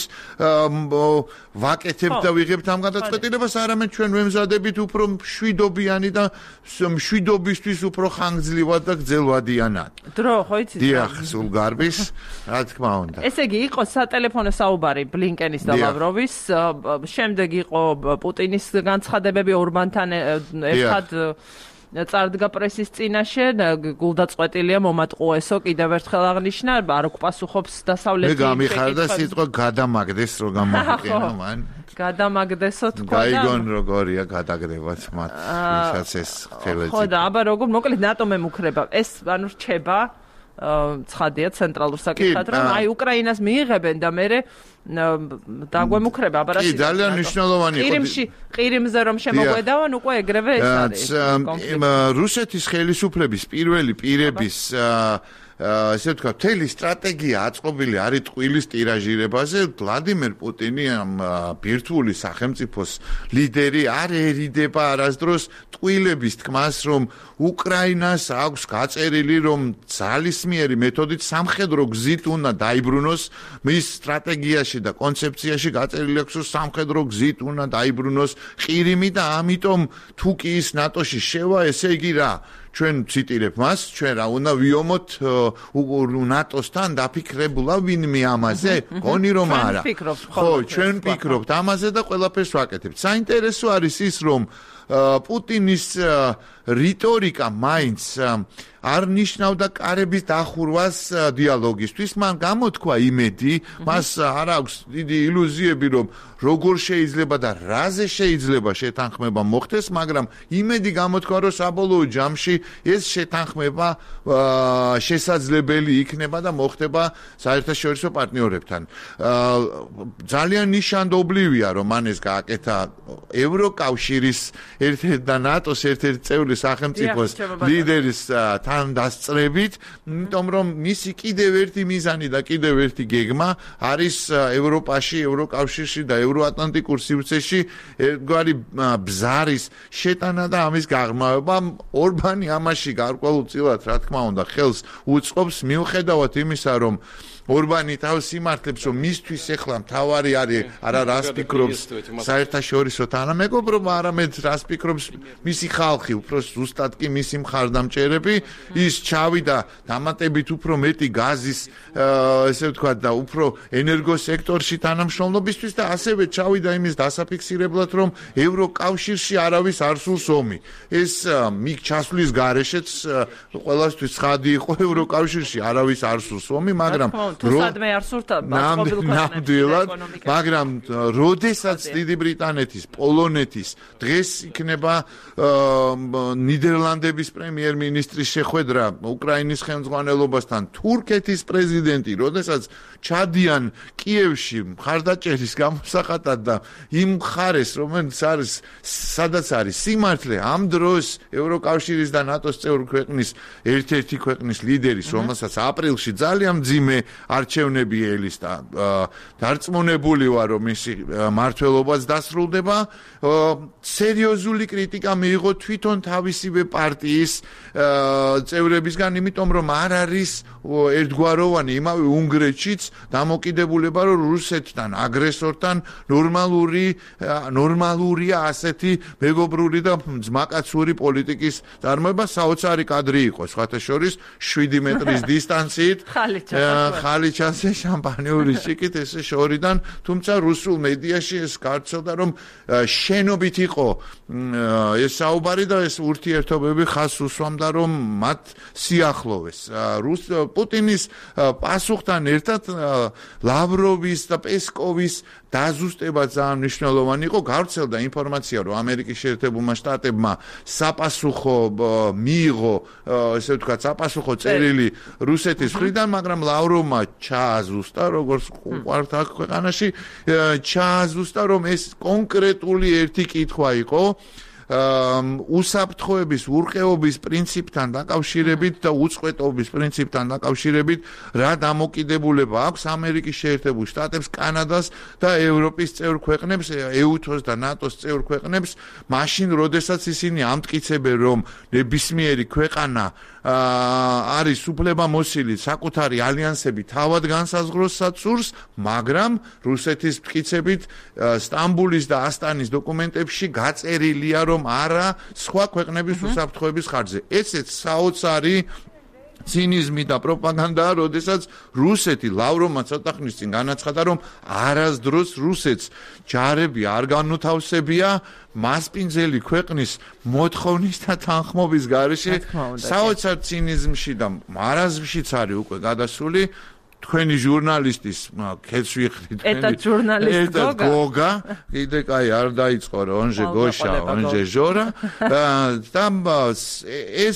ვაკეთებთ და ვიღებთ ამ გადაწყვეტილებას, არამედ ჩვენ ვემზადებით უფრო მშვიდობიანი და მშვიდობისთვის უფრო ხანგრძლივად და გრძელვადიანად. დრო ხო იცით? დიახ, სულ გარბის, რა თქმა უნდა. ესე იგი, იყო სატელეფონო საუბარი ბლინკენის და ლავროვის, შემდეგ იყო პუტინის განცხადებები ორბანთან ერთად წარდგა პრესის წინაშე, გულდაწყვეტილია მომატყუესო, კიდევ ერთხელ აღნიშნა, არ გვპასუხობს დასავლეთი. მე გამიხარდა სიტყვა გადამაგდეს, რო გამოვიყენო მან. გადამაგდესო თქვა და გაიგონ როგორია გადაგდებაც მათ, ვისაც ეს ხელეწიფება. ხო და აბა როგორ მოკლედ ნატომ ემუქრება. ეს ანუ რჩება ცხადია ცენტრალურ საკითხად, რომ აი უკრაინას მიიღებენ და მე დაგვემუქრება, აბა რა კი, ძალიან მნიშვნელოვანი იყო. ყირიმში, ყირიმზე რომ შემოგვედავან, უკვე ეგრევე ეს არის. რუსეთის ხელისუფლების პირველი პირების ესე ვთქვათ, მთელი სტრატეგია აწყობილი არის ტყუილის ტირაჟირებაზე. ვლადიმერ პუტინი, ამ ბირთვული სახელმწიფოს ლიდერი, არერიდება არასდროს ტყუილების თქმას, რომ უკრაინას აქვს გაწერილი, რომ ძალისმიერი მეთოდით სამხედრო გზით უნდა დაიბრუნოს, მის სტრატეგიაში და კონცეფციაში გაწერილი აქვს, რომ სამხედრო გზით უნდა დაიბრუნოს ყირიმი და ამიტომ თუ კი ის ნატოში შევა, ესე იგი რა ჩვენ ციტირებ მას, ჩვენ რა უნდა ვიომოთ ნატოსთან დაფიქრებულა ვინმე ამაზე? გონი რომ არა. ხო, ჩვენ ვფიქრობთ ამაზე და ყველაფერს ვაკეთებთ. საინტერესო არის ის, რომ პუტინის რიტორიკა მაინც არ ნიშნავდა კარების დახურვას დიალოგისთვის, მან გამოთქვა იმედი, მას არ აქვს დიდი ილუზიები, რომ როგორ შეიძლება და რაზე შეიძლება შეთანხმება მოხდეს, მაგრამ იმედი გამოთქვა, რომ საბოლოო ჯამში ეს შეთანხმება შესაძლებელი იქნება და მოხდება საერთაშორისო პარტნიორებთან. ძალიან ნიშანდობლივია, რომ მან ეს გააკეთა ევროკავშირის ერთ-ერთ და ნატოს ერთ-ერთ წევრი სახელმწიფოს ლიდერის თან დასწრებით, იმიტომ რომ მისი კიდევ ერთი მიზანი და კიდევ ერთი გეგმა არის ევროპაში, ევროკავშირში და ევროატლანტიკურ სივრცეში ერთგვარი ბზარის შეტანა და ამის გაღრმავება. ორბანი ამაში გარკვეულწილად, რა თქმა უნდა, ხელს უწყობს, მიუხედავად იმისა, რომ ორბანი თავს იმართებს, რომ მისთვის ეხლა მთავარი არის არა რას ფიქრობს საერთაშორისო თანამეგობრობა, არამედ რას ფიქრობს მისი ხალხი, უფრო ზუსტად კი მისი მხარდამჭერები, ის ჩავიდა დამატებით უფრო მეტი გაზის, ესე ვთქვათ, და უფრო ენერგოსექტორში თანამშრომლობისთვის და ასევე ჩავიდა იმის დასაფიქსირებლად, რომ ევროკავშირში არავის არ სურს ომი. ეს მიგ ჩასვლის გარეშეც ყველასთვის ცხადი იყო, ევროკავშირში არავის არ სურს ომი, მაგრამ თუ სადმე არ სურთ მოწყობილ ნამდვილად, მაგრამ როდესაც დიდი ბრიტანეთის, პოლონეთის დღეს იქნება ნიდერლანდების პრემიერ-მინისტრის შეხვედრა უკრაინის ხელმძღვანელობასთან, თურქეთის პრეზიდენტი, როდესაც ჩადიან კიევში მხარდაჭერის გამოსახატად და იმ მხარეს, რომელიც არის სადაც არის სიმართლე, ამ დროს ევროკავშირის და ნატოს წევრ ქვეყნის ერთ-ერთი ქვეყნის ლიდერის, რომელსაც აპრილში ძალიან მძიმე არჩევნები ელის და დარწმუნებული ვარ, რომ მისი მმართველობაც დასრულდება, სერიოზული კრიტიკა მიიღო თვითონ თავისივე პარტიის წევრებისგან, იმიტომ რომ არ არის ერთგვაროვანი იმავე უნგრეთშიც დამოკიდებულება, რომ რუსეთთან, აგრესორთან ნორმალური ნორმალურია ასეთი მეგობრული და ძმაკაცური პოლიტიკის წარმოება, საოცარი კადრი იყო, სხვათა შორის შვიდი მეტრის დისტანციით ხალიჩაზე შამპანიური შიკით ესე შორიდან, თუმცა რუსულ მედიაში ეს გავრცელდა, რომ შენობით იყო ეს საუბარი და ეს ურთიერთობები ხაზს უსვამდა, რომ მათ სიახლოვეს. რუს პუტინის პასუხთან ერთად ლავროვის და პესკოვის დაზუსტება ძალიან მნიშვნელოვანი იყო. გავრცელდა ინფორმაცია, რომ ამერიკის შეერთებულმა შტატებმა საპასუხო მიიღო, ესე ვთქვათ, საპასუხო წერილი რუსეთის მხრიდან, მაგრამ ლავროვმა ჩააზუსტა, როგორც ყურთ აქ ქვეყანაში, ჩააზუსტა, რომ ეს კონკრეტული ერთი კითხვა იყო უსაფრთხოების ურყეობის პრინციპთან დაკავშირებით და უწყვეტობის პრინციპთან დაკავშირებით რა დამოკიდებულება აქვს ამერიკის შეერთებულ შტატებს, კანადას და ევროპის წევრ ქვეყნებს, ეუთოს და ნატოს წევრ ქვეყნებს, მაშინ როდესაც ისინი ამტკიცებენ, რომ ნებისმიერი ქვეყანა არის უფლებამოსილი საკუთარი ალიანსები თავად განსაზღვროს სურს, მაგრამ რუსეთის მტკიცებით სტამბულის და ასტანის დოკუმენტებში გაწერილია, რომ არა სხვა ქვეყნების უსაფრთხოების ხარჯზე. ესეც საოცარი ცინიზმი და პროპაგანდაა, როდესაც რუსეთი ლავროვმა ცოტა ხნის წინ განაცხადა, რომ არასდროს რუსეთს ჯარები არ განუთავსებია მასპინძელი ქვეყნის მოთხოვნის და თანხმობის გარეშე. საოცარ ცინიზმში და მარაზმშიც არის უკვე გადასული. თქვენი ჟურნალისტის ქეთს ვიხდით, ერთად ჟურნალისტ გოგა, კიდე კაი არ დაიწყო რა, ონჟე გოშა, ონჟე ჟორა და ეს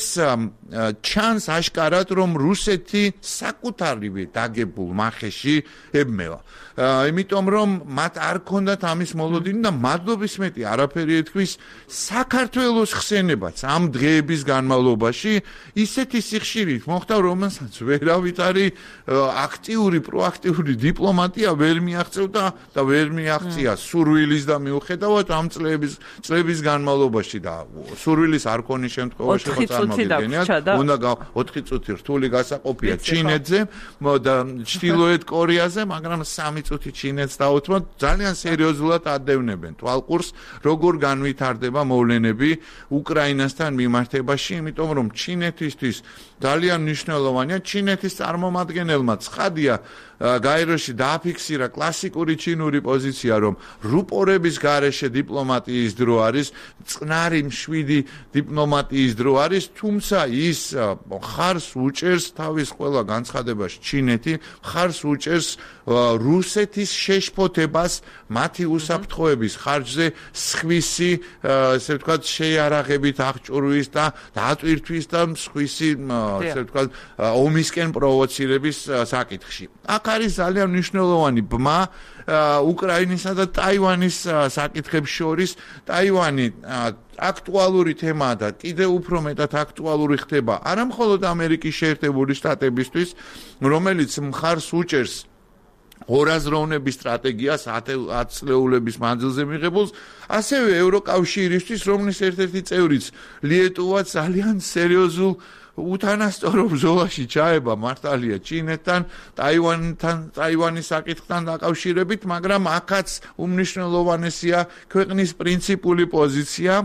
ჩანს აშკარად, რომ რუსეთი საკუთარივე დაგებულ მახეში ებმევა. იმიტომ რომ მათ არ ქონდათ ამის მოლოდინი და მადლობის მეტი არაფერი ეთქვის საქართველოს ხსენებაც ამ დღეების განმავლობაში ისეთი სიხშირით მოხდა, რომელსაც ვერავით არის აქტიური, პროაქტიული დიპლომატია ვერ მიაღწევდა და ვერ მიაღწია სურვილის და მიუხედავად ამ წლების წლების განმავლობაში და სურვილის არ ქონის შემთხვევაში ხო წარმოგიდგენიათ, უნდა ოთხი წუთი რთული გასაყოფია ჩინეთზე და ჩრდილოეთ კორეაზე, მაგრამ სამი წუთი ჩინეთს დაუთმოთ, ძალიან სერიოზულად ადევნებენ თვალყურს, როგორ განვითარდება მოვლენები უკრაინასთან მიმართებაში, იმიტომ რომ ჩინეთისთვის ძალიან მნიშვნელოვანია, ჩინეთის წარმომადგენელმა ცხადია გაეროში დააფიქსირა კლასიკური ჩინური პოზიცია, რომ რუპორების გარეშე დიპლომატიის დრო არის, წყნარი მშვიდი დიპლომატიის დრო არის, თუმცა ის ხარს უჭერს თავის ყველა განცხადებაში ჩინეთი, ხარს უჭერს რუსეთის შეშფოთებას მათი უსაფრთხოების ხარჯზე სხვისი, ესე ვთქვათ, შეიარაღებით აღჭურვის და დატვირთვის და სხვისი, ესე ვთქვათ, ომისკენ პროვოცირების საკითხში. აქ არის ძალიან მნიშვნელოვანი ბმა უკრაინისა და ტაივანის საკითხებს შორის. ტაივანი აქტუალური თემაა და კიდევ უფრო მეტად აქტუალური ხდება არა მხოლოდ ამერიკის შეერთებული შტატებისთვის, რომელიც მხარს უჭერს ორაზროვნების სტრატეგიას ათ წლეულების მანძილზე მიღებულს, ასევე ევროკავშირისთვის, რომლის ერთ-ერთი წევრიც ლიეტუვა ძალიან სერიოზულ უთანასწორო ბრძოლაში ჩაება მართალია ჩინეთთან, ტაივანთან, ტაივანის საკითხთან დაკავშირებით, მაგრამ აქაც უმნიშვნელოვანესია ქვეყნის პრინციპული პოზიცია.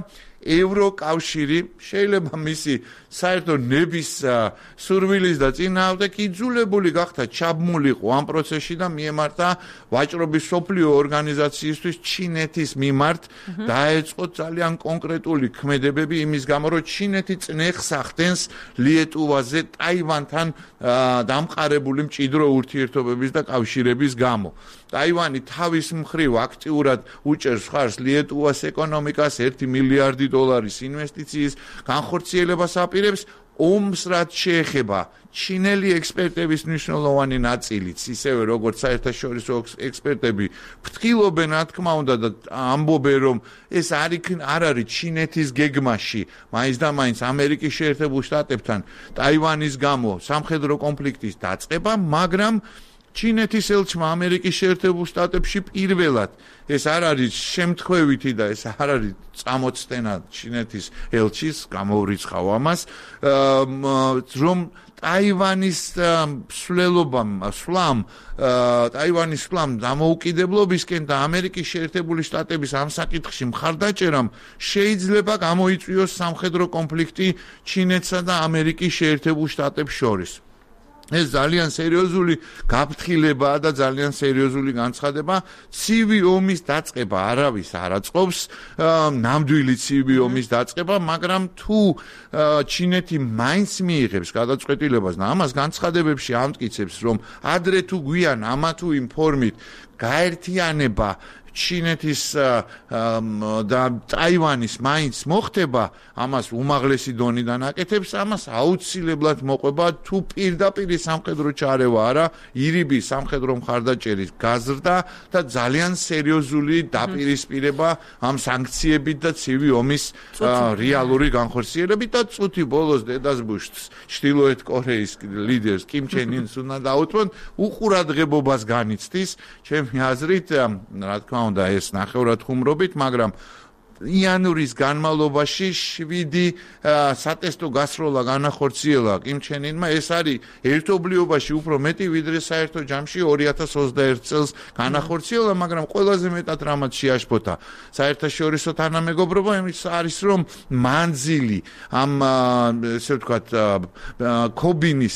ევროკავშირი შეიძლება მისი საერთო ნების სურვილის და წინააღმდეგ იძულებული გახდა ჩაბმულიყო ამ პროცესში და მიემართა ვაჭრობის სოფლიო ორგანიზაციისთვის ჩინეთის მიმართ დაეწყო ძალიან კონკრეტული ქმედებები იმის გამო რომ ჩინეთი წნეხს ახდენს ლიეტუვაზე ტაივანთან დამყარებული მჭიდრო ურთიერთობების და კავშირების გამო. ტაივანი თავის მხრივ აქტიურად უჭერს ხარს ლიეტუვას ეკონომიკას ერთი მილიარდი დოლარის ინვესტიციის განხორციელებას აპირებს ომს რაც შეეხება ჩინელი ექსპერტების მნიშვნელოვანი ნაწილიც ისევე როგორც საერთაშორისო ექსპერტები ფრთხილობენ რა თქმა უნდა და ამბობენ რომ ეს არ არ არის ჩინეთის გეგმაში მაინც და მაინც ამერიკის შეერთებულ შტატებთან ტაივანის გამო სამხედრო კონფლიქტის დაწყება მაგრამ ჩინეთის ელჩმა ამერიკის შეერთებულ შტატებში პირველად ეს არ არის შემთხვევითი და ეს არ არის წამოწტენა ჩინეთის ელჩის გამოვრიცხავ ამას რომ ტაივანის სვლელობამ სვლამ ტაივანის სვლამ დამოუკიდებლობისკენ და ამერიკის შეერთებული შტატების ამ საკითხში მხარდაჭერამ შეიძლება გამოიწვიოს სამხედრო კონფლიქტი ჩინეთსა და ამერიკის შეერთებულ შტატებს შორის ეს ძალიან სერიოზული გაფრთხილებაა და ძალიან სერიოზული განცხადება. ცივი ომის დაწყება არავის არ აწყობს, ნამდვილი ცივი ომის დაწყება, მაგრამ თუ ჩინეთი მაინც მიიღებს გადაწყვეტილებას და ამას განცხადებებში ამტკიცებს, რომ ადრე თუ გვიან ამა თუ იმ ფორმით გაერთიანება ჩინეთის და ტაივანის მაინც მოხდება, ამას უმაღლესი დონიდან აკეთებს, ამას აუცილებლად მოყვება თუ პირდაპირ სამხედრო ჩარევა არა, ირიბი სამხედრო მხარდაჭერის გაზრდა და ძალიან სერიოზული დაპირისპირება ამ სანქციებით და ცივი ომის რეალური განხორციელებით და წუთი ბოლოს დედას ბუშს, ჩრდილოეთ კორეის ლიდერს კიმ ჩენ ინს უნდა დაუთმოთ, უყურადღებობას განიცდის, ჩემი აზრით, რა თქმა უნდა ეს ნახევრად ხუმრობით, მაგრამ იანვრის განმავლობაში შვიდი სატესტო გასროლა განახორციელა კიმ ჩენ ინმა ეს არის ერთობლიობაში უფრო მეტი ვიდრე საერთო ჯამში ორი ათას ოცდაერთი წელს განახორციელა მაგრამ ყველაზე მეტად რამაც შეაშფოთა საერთაშორისო თანამეგობრობა იმის არის რომ მანძილი ამ ესე ვთქვათ კობინის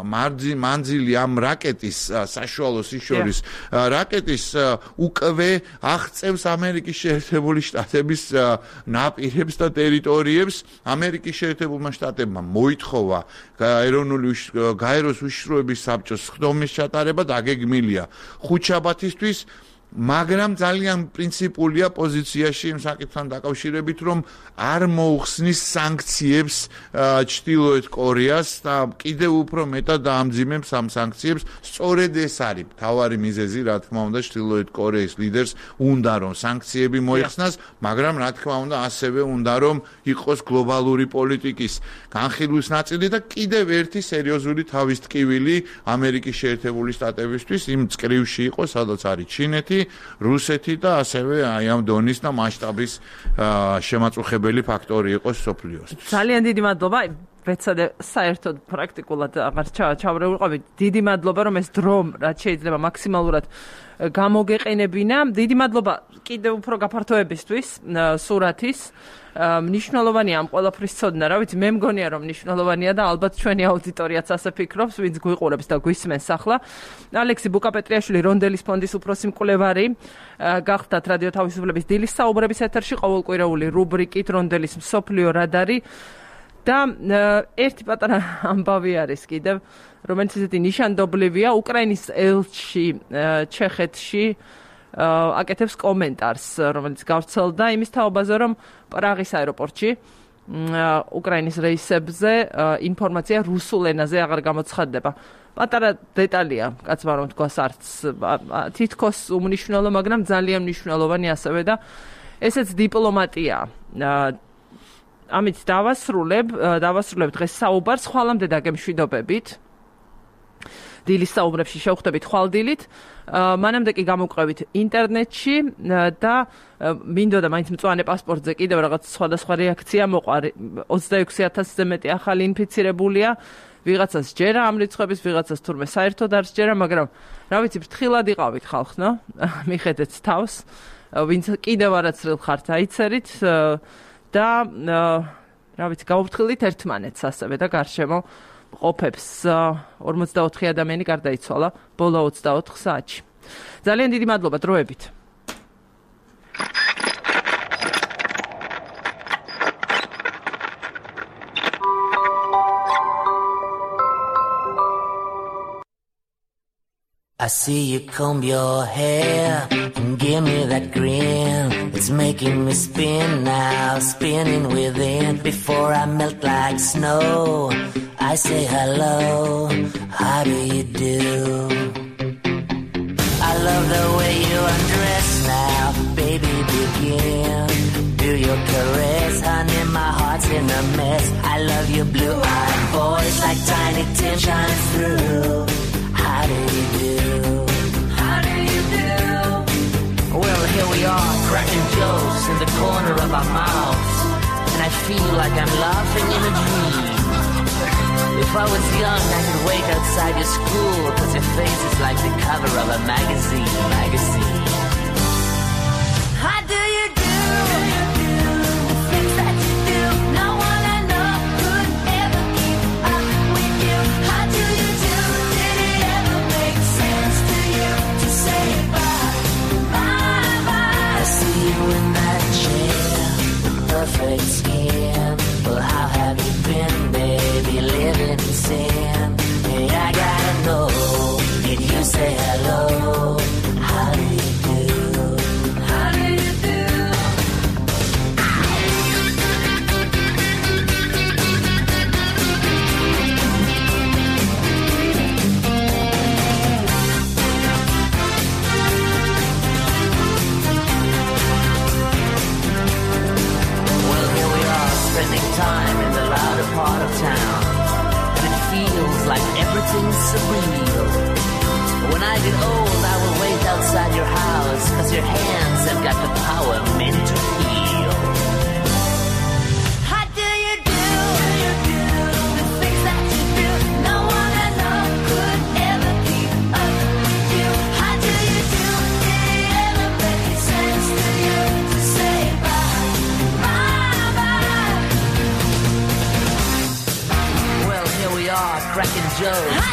მანძილი ამ რაკეტის საშუალო სიშორის რაკეტის უკვე აღწევს ამერიკის შეერთებული შტატების ნაპირებს და ტერიტორიებს ამერიკის შეერთებულმა შტატებმა მოითხოვა ეროვნული გაეროს უშიშროების საბჭოს ხდომის ჩატარება დაგეგმილია ხუთშაბათისთვის მაგრამ ძალიან პრინციპულია პოზიციაში იმ საკითხთან დაკავშირებით რომ არ მოუხსნის სანქციებს ჩრდილოეთ კორეას და კიდევ უფრო მეტად დაამძიმებს ამ სანქციებს სწორედ ეს არის მთავარი მიზეზი რა თქმა უნდა ჩრდილოეთ კორეის ლიდერს უნდა რომ სანქციები მოიხსნას მაგრამ რა თქმა უნდა ასევე უნდა რომ იყოს გლობალური პოლიტიკის განხილვის ნაწილი და კიდევ ერთი სერიოზული თავისტკივილი ამერიკის შეერთებული შტატებისთვის იმ წკრივში იყოს სადაც არის ჩინეთი რუსეთი და ასევე აი ამ დონის და მასშტაბის შემაწუხებელი ფაქტორი იყოს სოფლიოს. ძალიან დიდი მადლობა. ვეცადე საერთოდ პრაქტიკულად აღარ ჩავრეულიყავი. დიდი მადლობა რომ ეს დრო რაც შეიძლება მაქსიმალურად გამოგეყენებინა. დიდი მადლობა კიდევ უფრო გაფართოებისთვის სურათის. მნიშვნელოვანია ამ ყველაფრის ცოდნა, რა ვიცი, მე მგონია რომ მნიშვნელოვანია და ალბათ ჩვენი აუდიტორიაც ასე ფიქრობს, ვინც გვიყურებს და გვისმენს ახლა. ალექსი ბუკაპეტრიაშვილი რონდელის ფონდის უფროსი მკვლევარი, გახდათ რადიო თავისუფლების დილის საუბრების ეთერში ყოველკვირეული რუბრიკით რონდელის მსოფლიო რადარი და ერთი პატარა ამბავი არის კიდევ, რომელიც ისეთი ნიშანდობლივია, უკრაინის ელჩი ჩეხეთში აკეთებს კომენტარს, რომელიც გავრცელდა იმის თაობაზე, რომ პრაღის აეროპორტში უკრაინის რეისებზე ინფორმაცია რუსულ ენაზე აღარ გამოცხადდება. პატარა დეტალია, კაცმა რომ თქვას არც თითქოს უმნიშვნელო, მაგრამ ძალიან მნიშვნელოვანი ასევე და ესეც დიპლომატია. ამით დავასრულებ, დავასრულებ დღეს საუბარს ხვალამდე დაგემშვიდობებით. დილის საუბრებში შევხვდებით ხვალდილით, მანამდე კი გამოვყევით ინტერნეტში და მინდოდა მაინც მწვანე პასპორტზე კიდევ რაღაც სხვადასხვა რეაქცია მოყვა. ოცდაექვსი ათასზე მეტი ახალი ინფიცირებულია, ვიღაცას ჯერა ამ რიცხვების, ვიღაცას თურმე საერთოდ არ სჯერა, მაგრამ რა ვიცი, ფრთხილად იყავით ხალხნო, მიხედეთ თავს, ვინც კიდევ არაცრილ ხართ აიცერით და რა ვიცი, გავუფრთხილდით ერთმანეთს ასევე და გარშემო ყოფებს ორმოცდაოთხი ადამიანი გარდაიცვალა ბოლო ოცდაოთხ საათში. ძალიან დიდი მადლობა დროებით. I see you comb your hair and give me that grin. It's making me spin now, spinning within. Before I melt like snow, I say hello, how do you do? I love the way you undress now, baby, begin. Do your caress, honey, my heart's in a mess. I love your blue-eyed voice like tiny tin shines through. How do you do? How do you do? Well, here we are, cracking jokes in the corner of our mouths, and I feel like I'm laughing in a dream. If I was young, I could wait outside your school, cause your face is like the cover of a magazine, magazine. How do you do? The things that you do, no one I know could ever keep up with you. How do you do? Did it ever make sense to you to say bye, bye, bye? I see you in that chair, with perfect skin. Well, how have you been, baby, living in sin? Hey, I gotta know, did you say hello? How do you do? How do you do? Well, here we are, spending time in the louder part of town, and it feels like everything's surreal. When I get old, I will wait outside your house, cause your hands have got the power meant to heal. How do you do? The things that you do, no one I know could ever keep up with you. How do you do? Did it ever make sense to you to say bye, bye, bye? Well, here we are, cracking jokes.